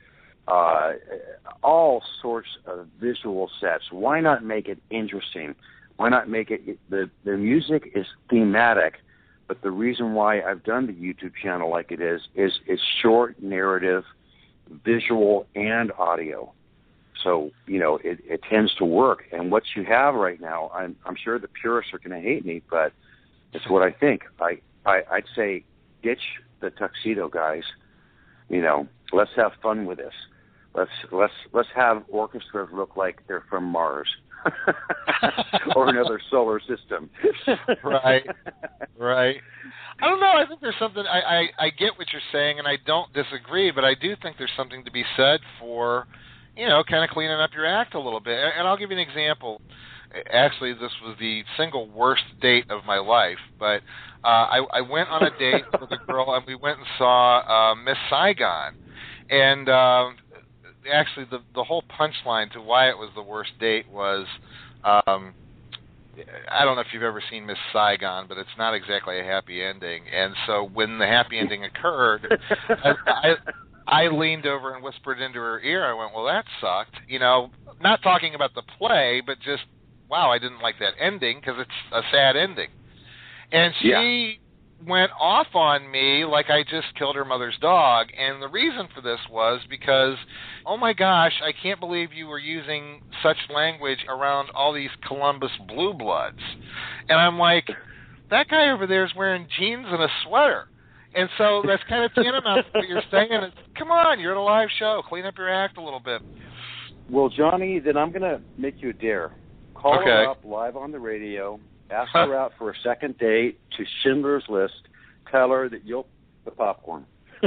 Speaker 17: all sorts of visual sets? Why not make it interesting? Why not make it the music is thematic, but the reason why I've done the YouTube channel like it is it's short narrative, visual, and audio. So, you know, it tends to work. And what you have right now, I'm sure the purists are going to hate me, but it's what I think. I'd say ditch the tuxedo guys. You know, let's have fun with this. Let's have orchestras look like they're from Mars or another solar system.
Speaker 5: Right. I don't know. I think there's something. I get what you're saying, and I don't disagree, but I do think there's something to be said for, you know, kind of cleaning up your act a little bit. And I'll give you an example. Actually, this was the single worst date of my life, but I went on a date with a girl, and we went and saw Miss Saigon. And actually, the whole punchline to why it was the worst date was, I don't know if you've ever seen Miss Saigon, but it's not exactly a happy ending. And so when the happy ending occurred, I leaned over and whispered into her ear. I went, well, that sucked. You know, not talking about the play, but just, wow, I didn't like that ending because it's a sad ending. And she went off on me like I just killed her mother's dog. And the reason for this was because, oh my gosh, I can't believe you were using such language around all these Columbus blue bloods. And I'm like, that guy over there is wearing jeans and a sweater. And so that's kind of tantamount to what you're saying. It's, come on, you're at a live show. Clean up your act a little bit.
Speaker 17: Well, Johnny, then I'm going to make you a dare. Call her up live on the radio. Ask her out for a second date to Schindler's List. Tell her that you'll the popcorn.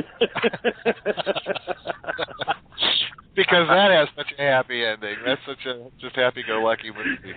Speaker 5: Because that has such a happy ending. That's such a just happy-go-lucky movie.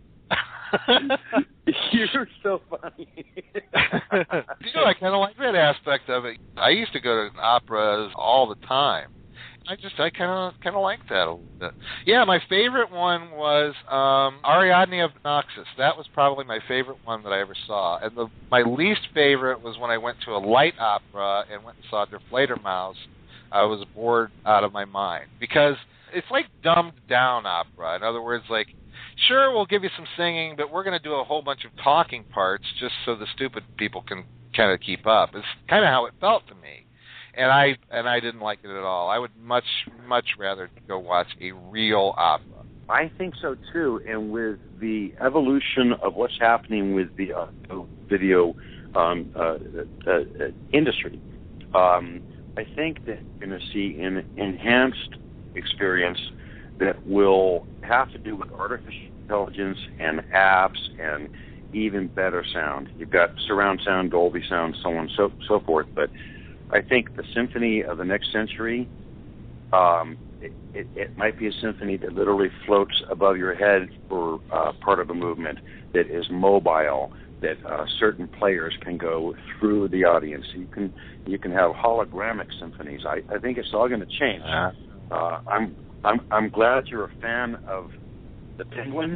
Speaker 17: You're so funny.
Speaker 5: You know, I kind of like that aspect of it. I used to go to operas all the time. I kind of like that a little bit. Yeah, my favorite one was Ariadne of Naxos. That was probably my favorite one that I ever saw. And my least favorite was when I went to a light opera and went and saw Der Fledermaus. I was bored out of my mind because it's like dumbed down opera. In other words, like, sure, we'll give you some singing, but we're going to do a whole bunch of talking parts just so the stupid people can kind of keep up. It's kind of how it felt to me. And I didn't like it at all. I would much rather go watch a real opera.
Speaker 17: I think so too. And with the evolution of what's happening with the video industry, I think that you're going to see an enhanced experience that will have to do with artificial intelligence and apps and even better sound. You've got surround sound, Dolby sound, so on and so forth. But I think the symphony of the next century it might be a symphony that literally floats above your head for part of a movement, that is mobile, that certain players can go through the audience. You can have hologramic symphonies. I think it's all going to change. I'm glad you're a fan of the Penguins.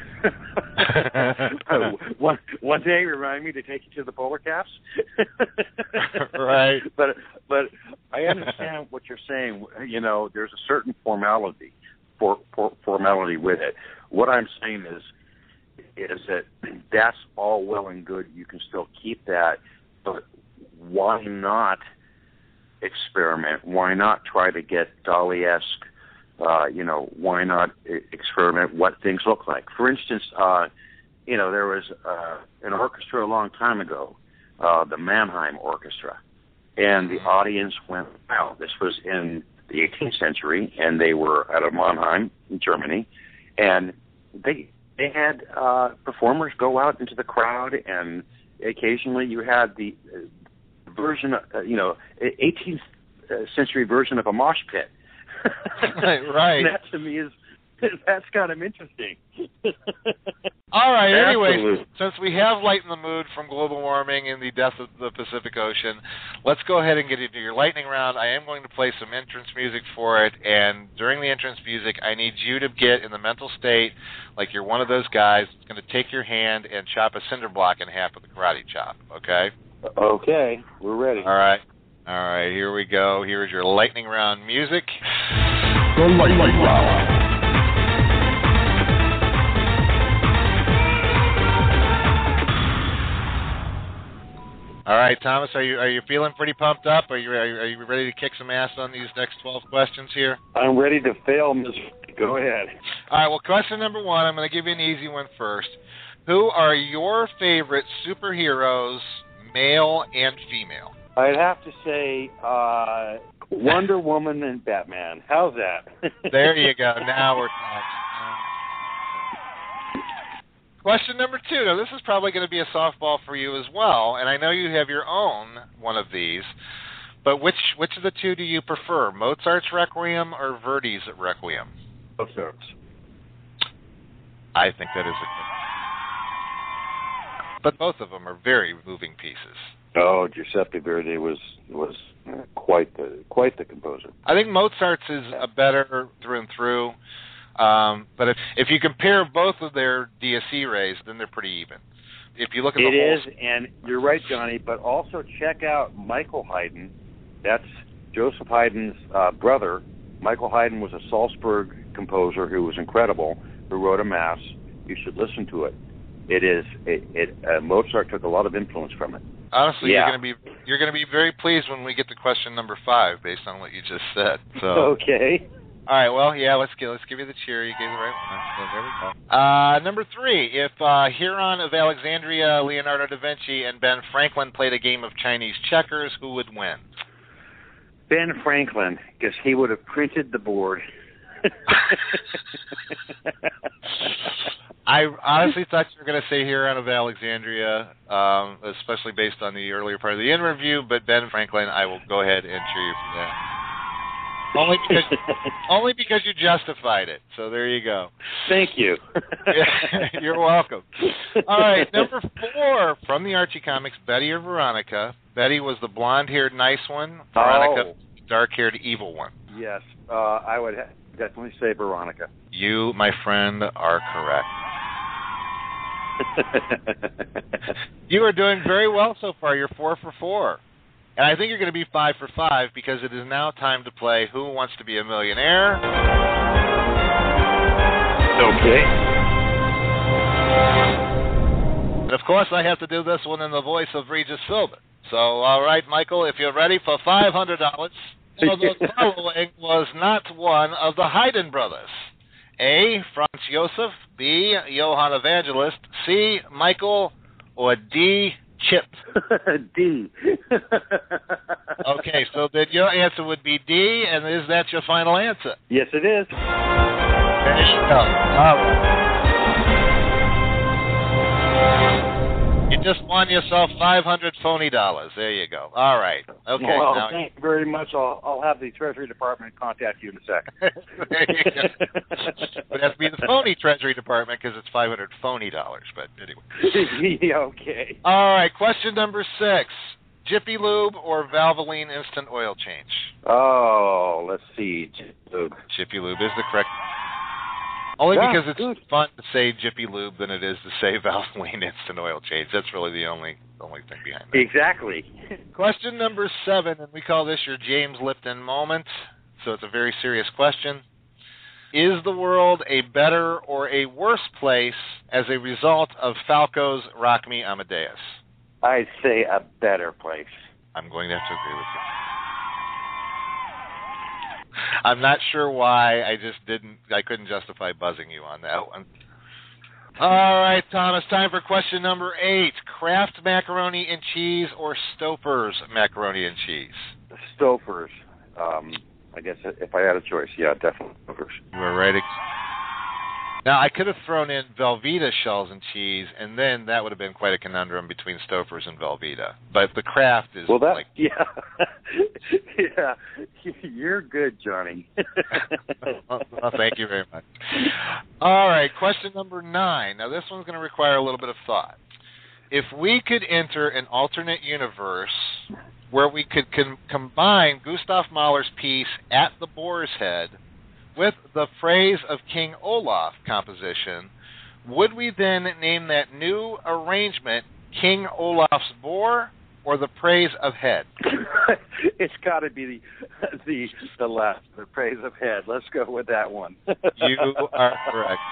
Speaker 17: One day, remind me to take you to the Polar Caps.
Speaker 5: Right.
Speaker 17: But I understand what you're saying. You know, there's a certain formality with it. What I'm saying is that that's all well and good. You can still keep that, but why not experiment? Why not try to get Dali-esque? Why not experiment what things look like? For instance, there was an orchestra a long time ago, the Mannheim Orchestra, and the audience went, wow, this was in the 18th century, and they were at a Mannheim in Germany, and they had performers go out into the crowd, and occasionally you had the version, 18th century version of a mosh pit.
Speaker 5: Right.
Speaker 17: That to me that's kind of interesting.
Speaker 5: All right. Anyway,
Speaker 17: Absolutely.
Speaker 5: Since we have lightened the mood from global warming and the death of the Pacific Ocean, let's go ahead and get into your lightning round. I am going to play some entrance music for it, and during the entrance music, I need you to get in the mental state like you're one of those guys that's going to take your hand and chop a cinder block in half with a karate chop. Okay?
Speaker 17: Okay, we're ready.
Speaker 5: All right. Here we go. Here's your lightning round music.
Speaker 1: The lightning round.
Speaker 5: All right, Thomas, are you feeling pretty pumped up? Are you ready to kick some ass on these next 12 questions here?
Speaker 17: I'm ready to fail, Ms. Go ahead.
Speaker 5: All right, well, question number 1, I'm going to give you an easy one first. Who are your favorite superheroes, male and female?
Speaker 17: I'd have to say Wonder Woman and Batman. How's that?
Speaker 5: There you go. Now we're talking. Question number 2. Now, this is probably going to be a softball for you as well, and I know you have your own one of these, but which of the two do you prefer, Mozart's Requiem or Verdi's Requiem?
Speaker 17: Mozart's.
Speaker 5: I think that is a good. But both of them are very moving pieces.
Speaker 17: Oh, Giuseppe Verdi was quite the composer.
Speaker 5: I think Mozart's is a better through and through. But if you compare both of their Dies Iraes, then they're pretty even. If you look at the whole...
Speaker 17: and you're right, Johnny, but also check out Michael Haydn. That's Joseph Haydn's brother. Michael Haydn was a Salzburg composer who was incredible, who wrote a mass. You should listen to it. Mozart took a lot of influence from it.
Speaker 5: Honestly,
Speaker 17: yeah.
Speaker 5: you're gonna be very pleased when we get to question number 5, based on what you just said. So.
Speaker 17: Okay.
Speaker 5: All right. Well, yeah. Let's give you the cheer. You gave the right one. So there we go. Number 3. If Huron of Alexandria, Leonardo da Vinci, and Ben Franklin played a game of Chinese checkers, who would win?
Speaker 17: Ben Franklin, because he would have printed the board.
Speaker 5: I honestly thought you were going to say Huron of Alexandria, especially based on the earlier part of the interview, but Ben Franklin, I will go ahead and cheer you for that. Only because you justified it. So there you go.
Speaker 17: Thank you.
Speaker 5: You're welcome. All right, number 4 from the Archie comics, Betty or Veronica. Betty was the blonde-haired nice one. Veronica, dark-haired evil one.
Speaker 17: Yes, I would definitely say Veronica.
Speaker 5: You, my friend, are correct. You are doing very well so far. You're 4 for 4. And I think you're going to be 5 for 5 because it is now time to play Who Wants to Be a Millionaire?
Speaker 17: Okay.
Speaker 5: And of course, I have to do this one in the voice of Regis Philbin. So, all right, Michael, if you're ready for $500, the following was not one of the Haydn brothers. A, Franz Joseph, B, Johann Evangelist, C, Michael, or D, Chip?
Speaker 17: D.
Speaker 5: Okay, so then your answer would be D, and is that your final answer?
Speaker 17: Yes, it is.
Speaker 5: There you go. All right. You just won yourself $500 phony dollars. There you go. All right. Okay.
Speaker 17: Well,
Speaker 5: now,
Speaker 17: thank you very much. I'll have the Treasury Department contact you in a second.
Speaker 5: There you go. It has to be the phony Treasury Department because it's $500 phony dollars. But anyway.
Speaker 17: Yeah, okay.
Speaker 5: All right. Question number 6. Jiffy Lube or Valvoline Instant Oil Change?
Speaker 17: Oh, let's see. Jiffy Lube.
Speaker 5: Jiffy Lube is the correct. Only because it's fun to say Jiffy Lube than it is to say Valvoline Instant Oil Change. That's really the only thing behind that.
Speaker 17: Exactly.
Speaker 5: Question number 7, and we call this your James Lipton moment, so it's a very serious question. Is the world a better or a worse place as a result of Falco's Rock Me Amadeus?
Speaker 17: I'd say a better place.
Speaker 5: I'm going to have to agree with you. I'm not sure why. I couldn't justify buzzing you on that one. All right, Thomas, time for question number 8. Kraft macaroni and cheese or Stouffer's macaroni and cheese?
Speaker 17: Stouffer's. I guess if I had a choice, yeah, definitely Stouffer's.
Speaker 5: You were right. Now, I could have thrown in Velveeta shells and cheese, and then that would have been quite a conundrum between Stouffer's and Velveeta. But the Kraft is
Speaker 17: yeah. Yeah. You're good, Johnny.
Speaker 5: Well, thank you very much. All right, question number 9. Now, this one's going to require a little bit of thought. If we could enter an alternate universe where we could combine Gustav Mahler's piece At the Boar's Head with the Praise of King Olaf composition, would we then name that new arrangement King Olaf's Boar or the Praise of Head?
Speaker 17: It's got to be the last, the Praise of Head. Let's go with that one.
Speaker 5: You are correct.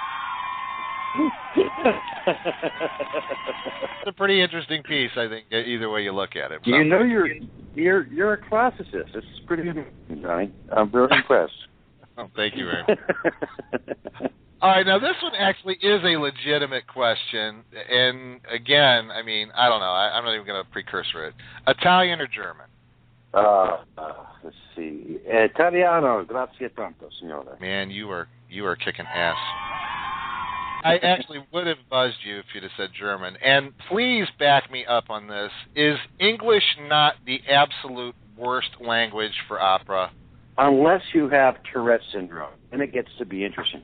Speaker 5: It's a pretty interesting piece, I think, either way you look at it.
Speaker 17: You know, you're a classicist. It's pretty good, Johnny. I'm very impressed.
Speaker 5: Oh, thank you very much. All right, now this one actually is a legitimate question, and again, I mean, I don't know. I'm not even going to precursor it. Italian or German?
Speaker 17: Let's see. Italiano, grazie tanto, signore.
Speaker 5: Man, you are kicking ass. I actually would have buzzed you if you'd have said German. And please back me up on this. Is English not the absolute worst language for opera?
Speaker 17: Unless you have Tourette syndrome, then it gets to be interesting.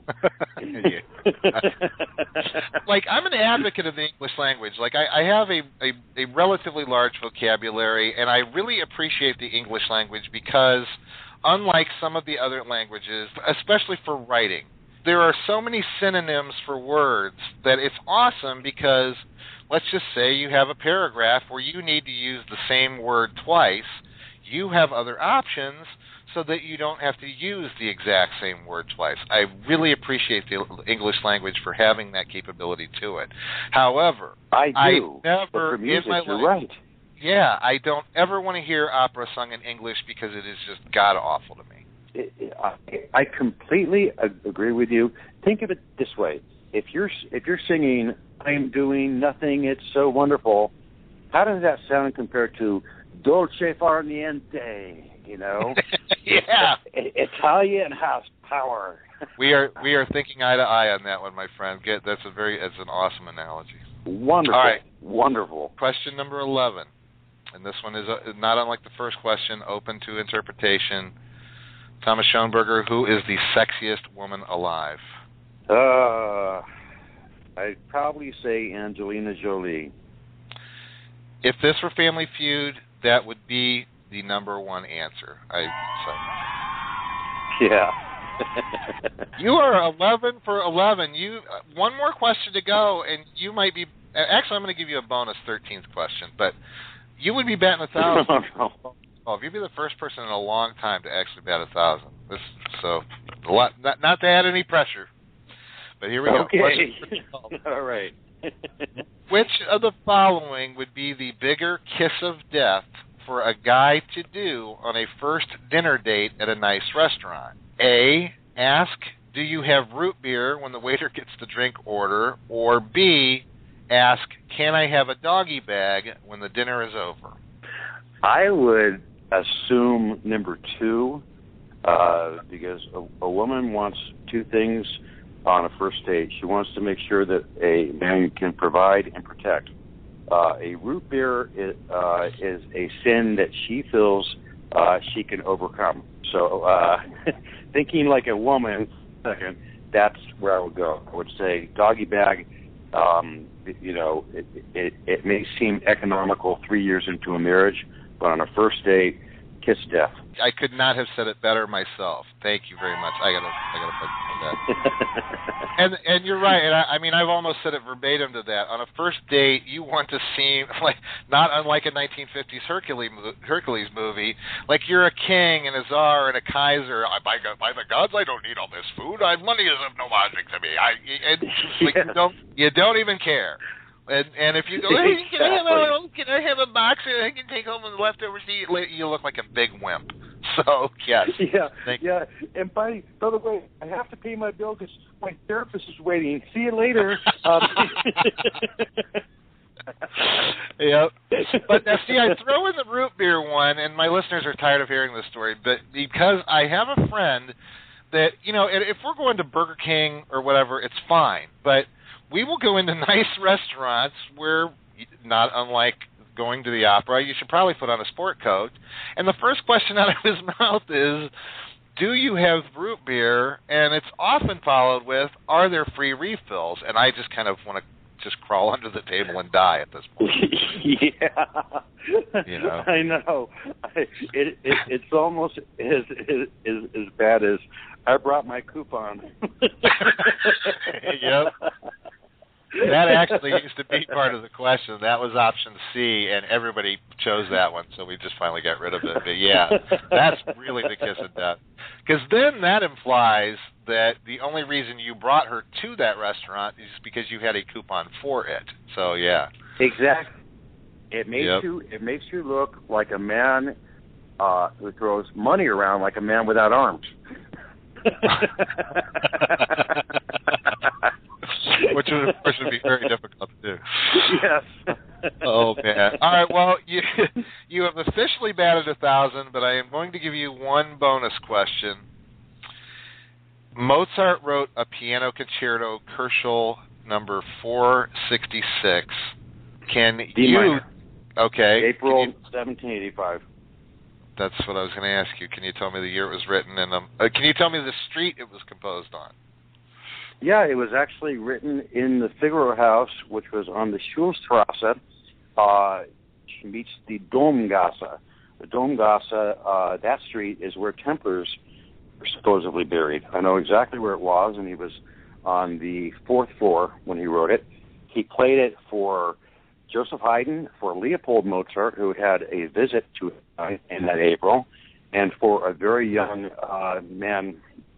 Speaker 5: Like, I'm an advocate of the English language. Like, I have a relatively large vocabulary, and I really appreciate the English language because, unlike some of the other languages, especially for writing, there are so many synonyms for words that it's awesome because, let's just say you have a paragraph where you need to use the same word twice. You have other options so that you don't have to use the exact same word twice. I really appreciate the English language for having that capability to it. However,
Speaker 17: I
Speaker 5: never
Speaker 17: but for music,
Speaker 5: in my
Speaker 17: you're
Speaker 5: life,
Speaker 17: right.
Speaker 5: Yeah, I don't ever want to hear opera sung in English because it is just god-awful to me.
Speaker 17: I completely agree with you. Think of it this way: if you're singing "I'm doing nothing, it's so wonderful," how does that sound compared to "Dolce far niente"? You know,
Speaker 5: yeah.
Speaker 17: Italian has power.
Speaker 5: We are thinking eye to eye on that one, my friend. That's an awesome analogy.
Speaker 17: Wonderful.
Speaker 5: All right.
Speaker 17: Wonderful.
Speaker 5: Question number 11, and this one is not unlike the first question, open to interpretation. Thomas Schoenberger, who is the sexiest woman alive?
Speaker 17: I'd probably say Angelina Jolie.
Speaker 5: If this were Family Feud, that would be the number one answer.
Speaker 17: Yeah.
Speaker 5: You are 11 for 11. You one more question to go, and you might be. Actually, I'm going to give you a bonus 13th question, but you would be batting 1,000. Oh, you'd be the first person in a long time to actually bat 1,000. Not to add any pressure, but here we go.
Speaker 17: Okay. All right.
Speaker 5: Which of the following would be the bigger kiss of death for a guy to do on a first dinner date at a nice restaurant? A, ask, do you have root beer when the waiter gets the drink order? Or B, ask, can I have a doggy bag when the dinner is over?
Speaker 17: I would assume number 2, because a woman wants 2 things on a first date. She wants to make sure that a man can provide and protect. A root beer is a sin that she feels she can overcome. So thinking like a woman, that's where I would go. I would say doggy bag. It may seem economical 3 years into a marriage, but on a first date, kiss death.
Speaker 5: I could not have said it better myself. Thank you very much. I gotta put that. And you're right. And I mean, I've almost said it verbatim to that. On a first date, you want to seem like, not unlike a 1950s Hercules movie, like you're a king and a czar and a Kaiser. By the gods, I don't need all this food. Money is of no object to me. You don't even care. And if you go, hey, can I have a box and I can take home the leftovers to eat? You look like a big wimp. So, yes.
Speaker 17: Yeah. And by the way, I have to pay my bill because my therapist is waiting. See you later.
Speaker 5: Yep. But now, see, I throw in the root beer one, and my listeners are tired of hearing this story, but because I have a friend that, if we're going to Burger King or whatever, it's fine. But we will go into nice restaurants where, not unlike going to the opera, you should probably put on a sport coat. And the first question out of his mouth is, do you have root beer? And it's often followed with, are there free refills? And I just kind of want to just crawl under the table and die at this point.
Speaker 17: Yeah. I know. It's almost as bad as I brought my coupon.
Speaker 5: Yep. That actually used to be part of the question. That was option C, and everybody chose that one, so we just finally got rid of it. But yeah, that's really the kiss of death. Because then that implies that the only reason you brought her to that restaurant is because you had a coupon for it. So yeah.
Speaker 17: Exactly. It makes you look like a man who throws money around like a man without arms.
Speaker 5: Which, of course, would be very difficult to do.
Speaker 17: Yes.
Speaker 5: Oh, man. All right, well, you have officially batted 1,000, but I am going to give you one bonus question. Mozart wrote a piano concerto, Koelschel number 466. Can
Speaker 17: D
Speaker 5: you...
Speaker 17: minor.
Speaker 5: Okay.
Speaker 17: April 1785.
Speaker 5: That's what I was going to ask you. Can you tell me the year it was written? And can you tell me the street it was composed on?
Speaker 17: Yeah, it was actually written in the Figaro House, which was on the Schulstrasse, which meets the Domgasse. The Domgasse, that street is where Templars were supposedly buried. I know exactly where it was, and he was on the 4th floor when he wrote it. He played it for Joseph Haydn, for Leopold Mozart, who had a visit to him in that April, and for a very young man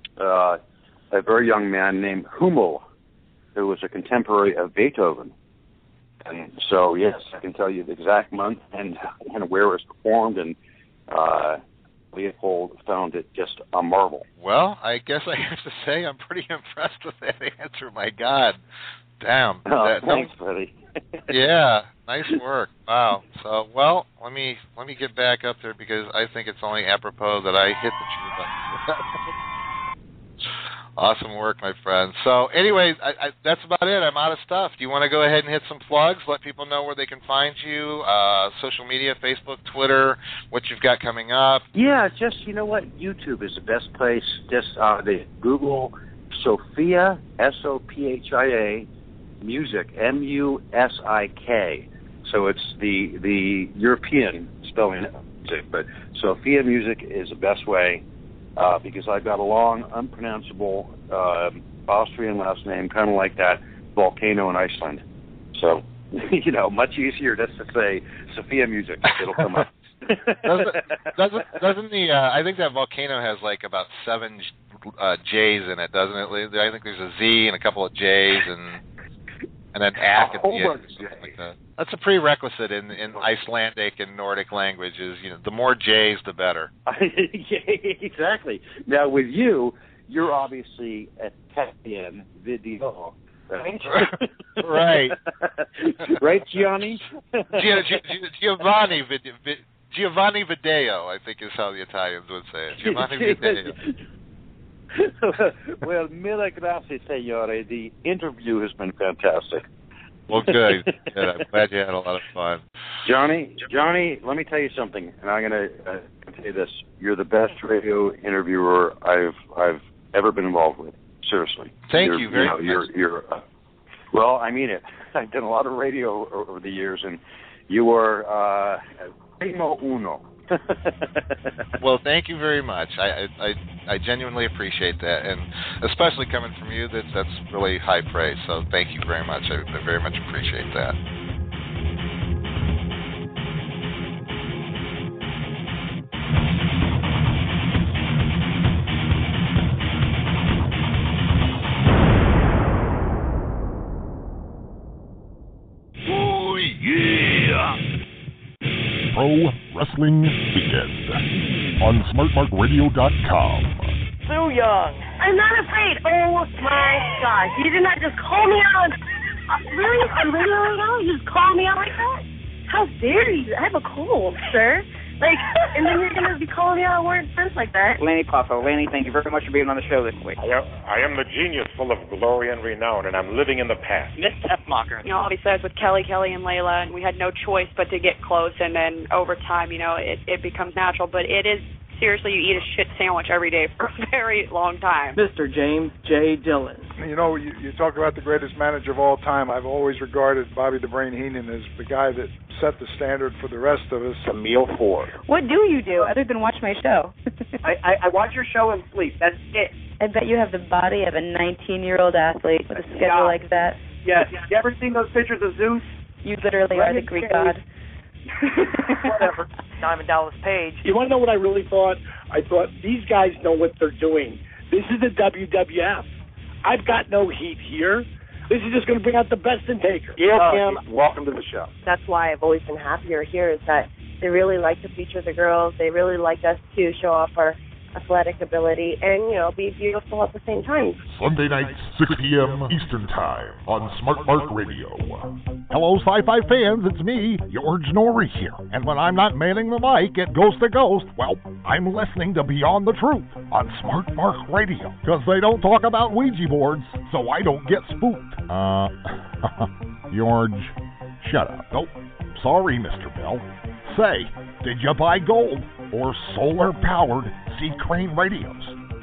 Speaker 17: named Hummel, who was a contemporary of Beethoven. And so, yes, I can tell you the exact month and where it was performed, and Leopold found it just a marvel.
Speaker 5: Well, I guess I have to say I'm pretty impressed with that answer. My God. Damn.
Speaker 17: Thanks, buddy.
Speaker 5: Yeah, nice work. Wow. So, well, let me get back up there because I think it's only apropos that I hit the true button. Awesome work, my friend. So, anyways, that's about it. I'm out of stuff. Do you want to go ahead and hit some plugs? Let people know where they can find you, social media, Facebook, Twitter, what you've got coming up.
Speaker 17: Yeah, just, you know what? YouTube is the best place. Just Google Sophia, Sophia, Music, Music. So it's the European spelling of music, but Sophia Music is the best way. Because I've got a long, unpronounceable Austrian last name, kind of like that volcano in Iceland. So, much easier just to say Sophia Music. It'll come up.
Speaker 5: Doesn't the I think that volcano has like about 7 J's in it, doesn't it? I think there's a Z and a couple of J's and then Ak at the end. Like that. That's a prerequisite in Icelandic and Nordic languages. The more J's, the better.
Speaker 17: Yeah, exactly. Now, with you're obviously a Italian video, right?
Speaker 5: Right.
Speaker 17: Right, Gianni?
Speaker 5: Giovanni Video, I think is how the Italians would say it. Giovanni Video.
Speaker 17: Well, mille grazie, signore. The interview has been fantastic.
Speaker 5: Well, good. I'm glad you had a lot of fun.
Speaker 17: Johnny, let me tell you something, and I'm going to say this. You're the best radio interviewer I've ever been involved with. Seriously.
Speaker 5: Thank you very much.
Speaker 17: Well, I mean it. I've done a lot of radio over the years, and you are primo uno.
Speaker 5: Well, thank you very much. I genuinely appreciate that, and especially coming from you, that's really high praise. So thank you very much. I very much appreciate that.
Speaker 1: Oh yeah! Pro Wrestling Weekend on SmartMarkRadio.com.
Speaker 20: Sue Young. I'm not afraid. Oh my gosh. You did not just call me out. Really? On radio right now? You just call me out like that? How dare you? I have a cold, sir. Like, and then you're going to be calling me out of word sense like that.
Speaker 21: Lanny Poffo. Lanny, thank you very much for being on the show this week.
Speaker 22: I am the genius full of glory and renown, and I'm living in the past.
Speaker 21: Miss Tefmacher.
Speaker 23: You know, obviously I was with Kelly and Layla, and we had no choice but to get close, and then over time, you know, it becomes natural. But it is, seriously, you eat a shit sandwich every day for a very long time.
Speaker 21: Mr. James J. Dillon.
Speaker 24: You know, you talk about the greatest manager of all time. I've always regarded Bobby the Brain Heenan as the guy that set the standard for the rest of us.
Speaker 17: Emil Ford.
Speaker 23: What do you do other than watch my show?
Speaker 21: I watch your show and sleep. That's it.
Speaker 23: I bet you have the body of a 19-year-old athlete with a schedule like that.
Speaker 21: Yes. You ever seen those pictures of Zeus?
Speaker 23: You literally are the Greek god.
Speaker 21: Whatever.
Speaker 20: Diamond Dallas Page.
Speaker 25: You want to know what I really thought? I thought, these guys know what they're doing. This is the WWF. I've got no heat here. This is just going to bring out the best in Taker.
Speaker 21: Yeah, Kim, welcome to the show.
Speaker 26: That's why I've always been happier here, is that they really like to feature the girls. They really like us to show off our athletic ability and, you know, be beautiful at the same time.
Speaker 1: Sunday nights, 6 p.m. Eastern Time on Smart Mark Radio.
Speaker 14: Hello, Sci-Fi fans, it's me, George Norrie here. And when I'm not manning the mic at Ghost to Ghost, well, I'm listening to Beyond the Truth on Smart Mark Radio. Because they don't talk about Ouija boards, so I don't get spooked. George, shut up. Oh, sorry, Mr. Bell. Say, did you buy gold or solar-powered Sea Crane radios?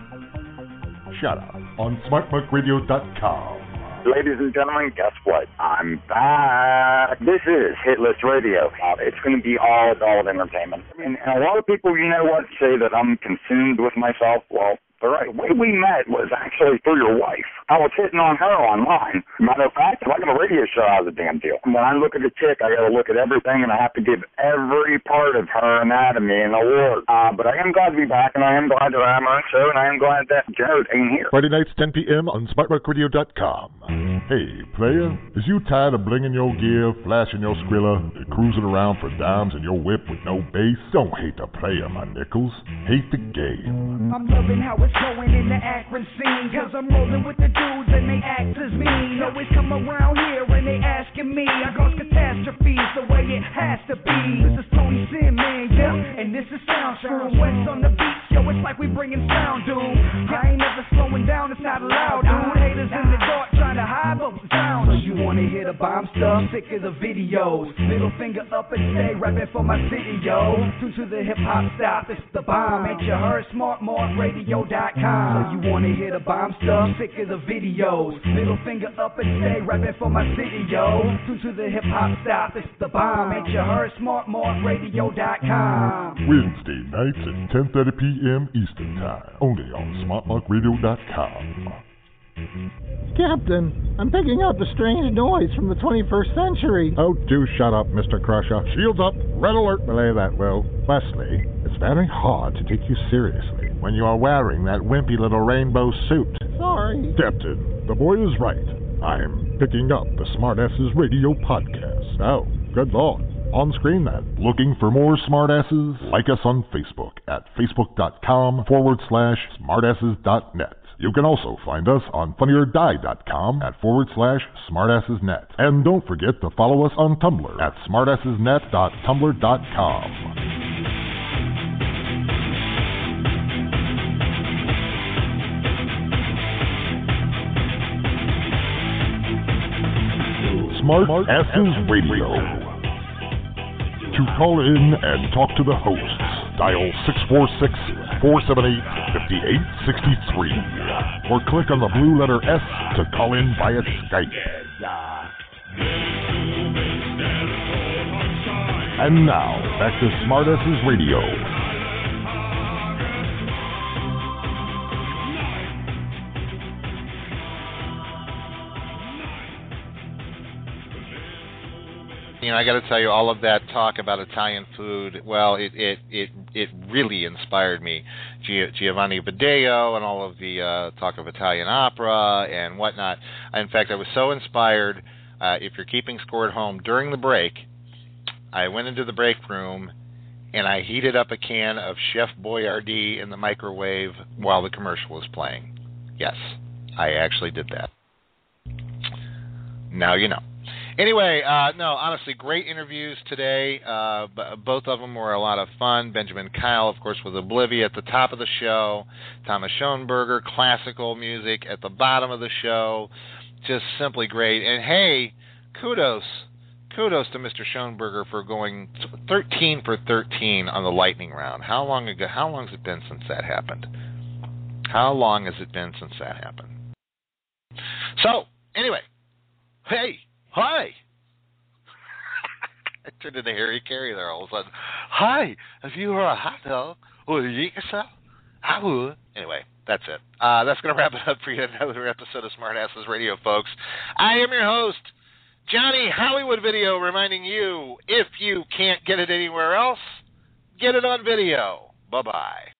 Speaker 14: Shut up.
Speaker 1: On SmartMarkRadio.com.
Speaker 27: Ladies and gentlemen, guess what? I'm back. This is Hitless Radio. It's going to be all adult entertainment. And a lot of people, you know what, say that I'm consumed with myself. Well, the right way we met was actually through your wife. I was hitting on her online. Matter of fact, if I got a radio show, I was a damn deal. When I look at a chick, I got to look at everything, and I have to give every part of her anatomy an award. But I am glad to be back, and I am glad that I'm on show, and I am glad that Jared ain't here.
Speaker 1: Friday nights, 10 p.m. on SmartMarkRadio.com. Hey, player, is you tired of blinging your gear, flashing your Skrilla, and cruising around for dimes in your whip with no bass? Don't hate the player, my nickels. Hate the game.
Speaker 28: I'm loving how it's going in the Akron scene, cause I'm rolling with the dudes and they act as mean. Always come around here and they asking me. I cause catastrophes the way it has to be. This is Tony Sin, man, yeah, and this is Soundstream. West on the beat, yo, it's like we bringing sound, dude. I ain't never slowing down, it's not allowed, dude. Haters in the dark trying to hide, but the sound. So you wanna hear the bomb stuff? Sick of the videos. Middle finger up and stay rapping for my city, yo. True to the hip hop style, it's the bomb. Ain't you heard? SmartMarkRadio.com. So you wanna hear the bomb stuff? Sick of the videos. Middle finger up and stay rapping for my city, yo. True to the hip hop style, it's the bomb. Ain't you heard? SmartMarkRadio.com.
Speaker 1: Wednesday nights at 10:30 p.m. Eastern Time. Only on SmartMarkRadio.com.
Speaker 15: Captain, I'm picking up a strange noise from the 21st century.
Speaker 11: Oh, do shut up, Mr. Crusher.
Speaker 1: Shields up. Red alert.
Speaker 11: Belay that, Will. Wesley, it's very hard to take you seriously when you are wearing that wimpy little rainbow suit.
Speaker 15: Sorry.
Speaker 1: Captain, the boy is right. I'm picking up the Smartasses Radio Podcast.
Speaker 11: Oh, good Lord.
Speaker 1: On screen then. Looking for more Smartasses? Like us on Facebook at facebook.com/smartasses.net. You can also find us on funnyordie.com at /smartassesnet. And don't forget to follow us on Tumblr at smartassesnet.tumblr.com. Smart Asses Radio. To call in and talk to the hosts, dial 646-478-5863 or click on the blue letter S to call in via Skype. And now, back to Smart Asses Radio.
Speaker 5: You know, I got to tell you, all of that talk about Italian food, well, it really inspired me. Giovanni Badeo and all of the talk of Italian opera and whatnot. In fact, I was so inspired. If you're keeping score at home, during the break, I went into the break room and I heated up a can of Chef Boyardee in the microwave while the commercial was playing. Yes, I actually did that. Now you know. Anyway, no, honestly, great interviews today. Both of them were a lot of fun. Benjamin Kyle, of course, with Oblivia at the top of the show. Thomas Schoenberger, classical music at the bottom of the show. Just simply great. And hey, kudos to Mr. Schoenberger for going 13 for 13 on the lightning round. How long has it been since that happened? So, anyway, hey. Hi. I turned into Harry Carey there all of a sudden. Hi, if you were a hot dog, would you eat yourself? I would. Anyway, that's it. That's going to wrap it up for you. Another episode of Smart Asses Radio, folks. I am your host, Johnny Hollywood Video, reminding you, if you can't get it anywhere else, get it on video. Bye-bye.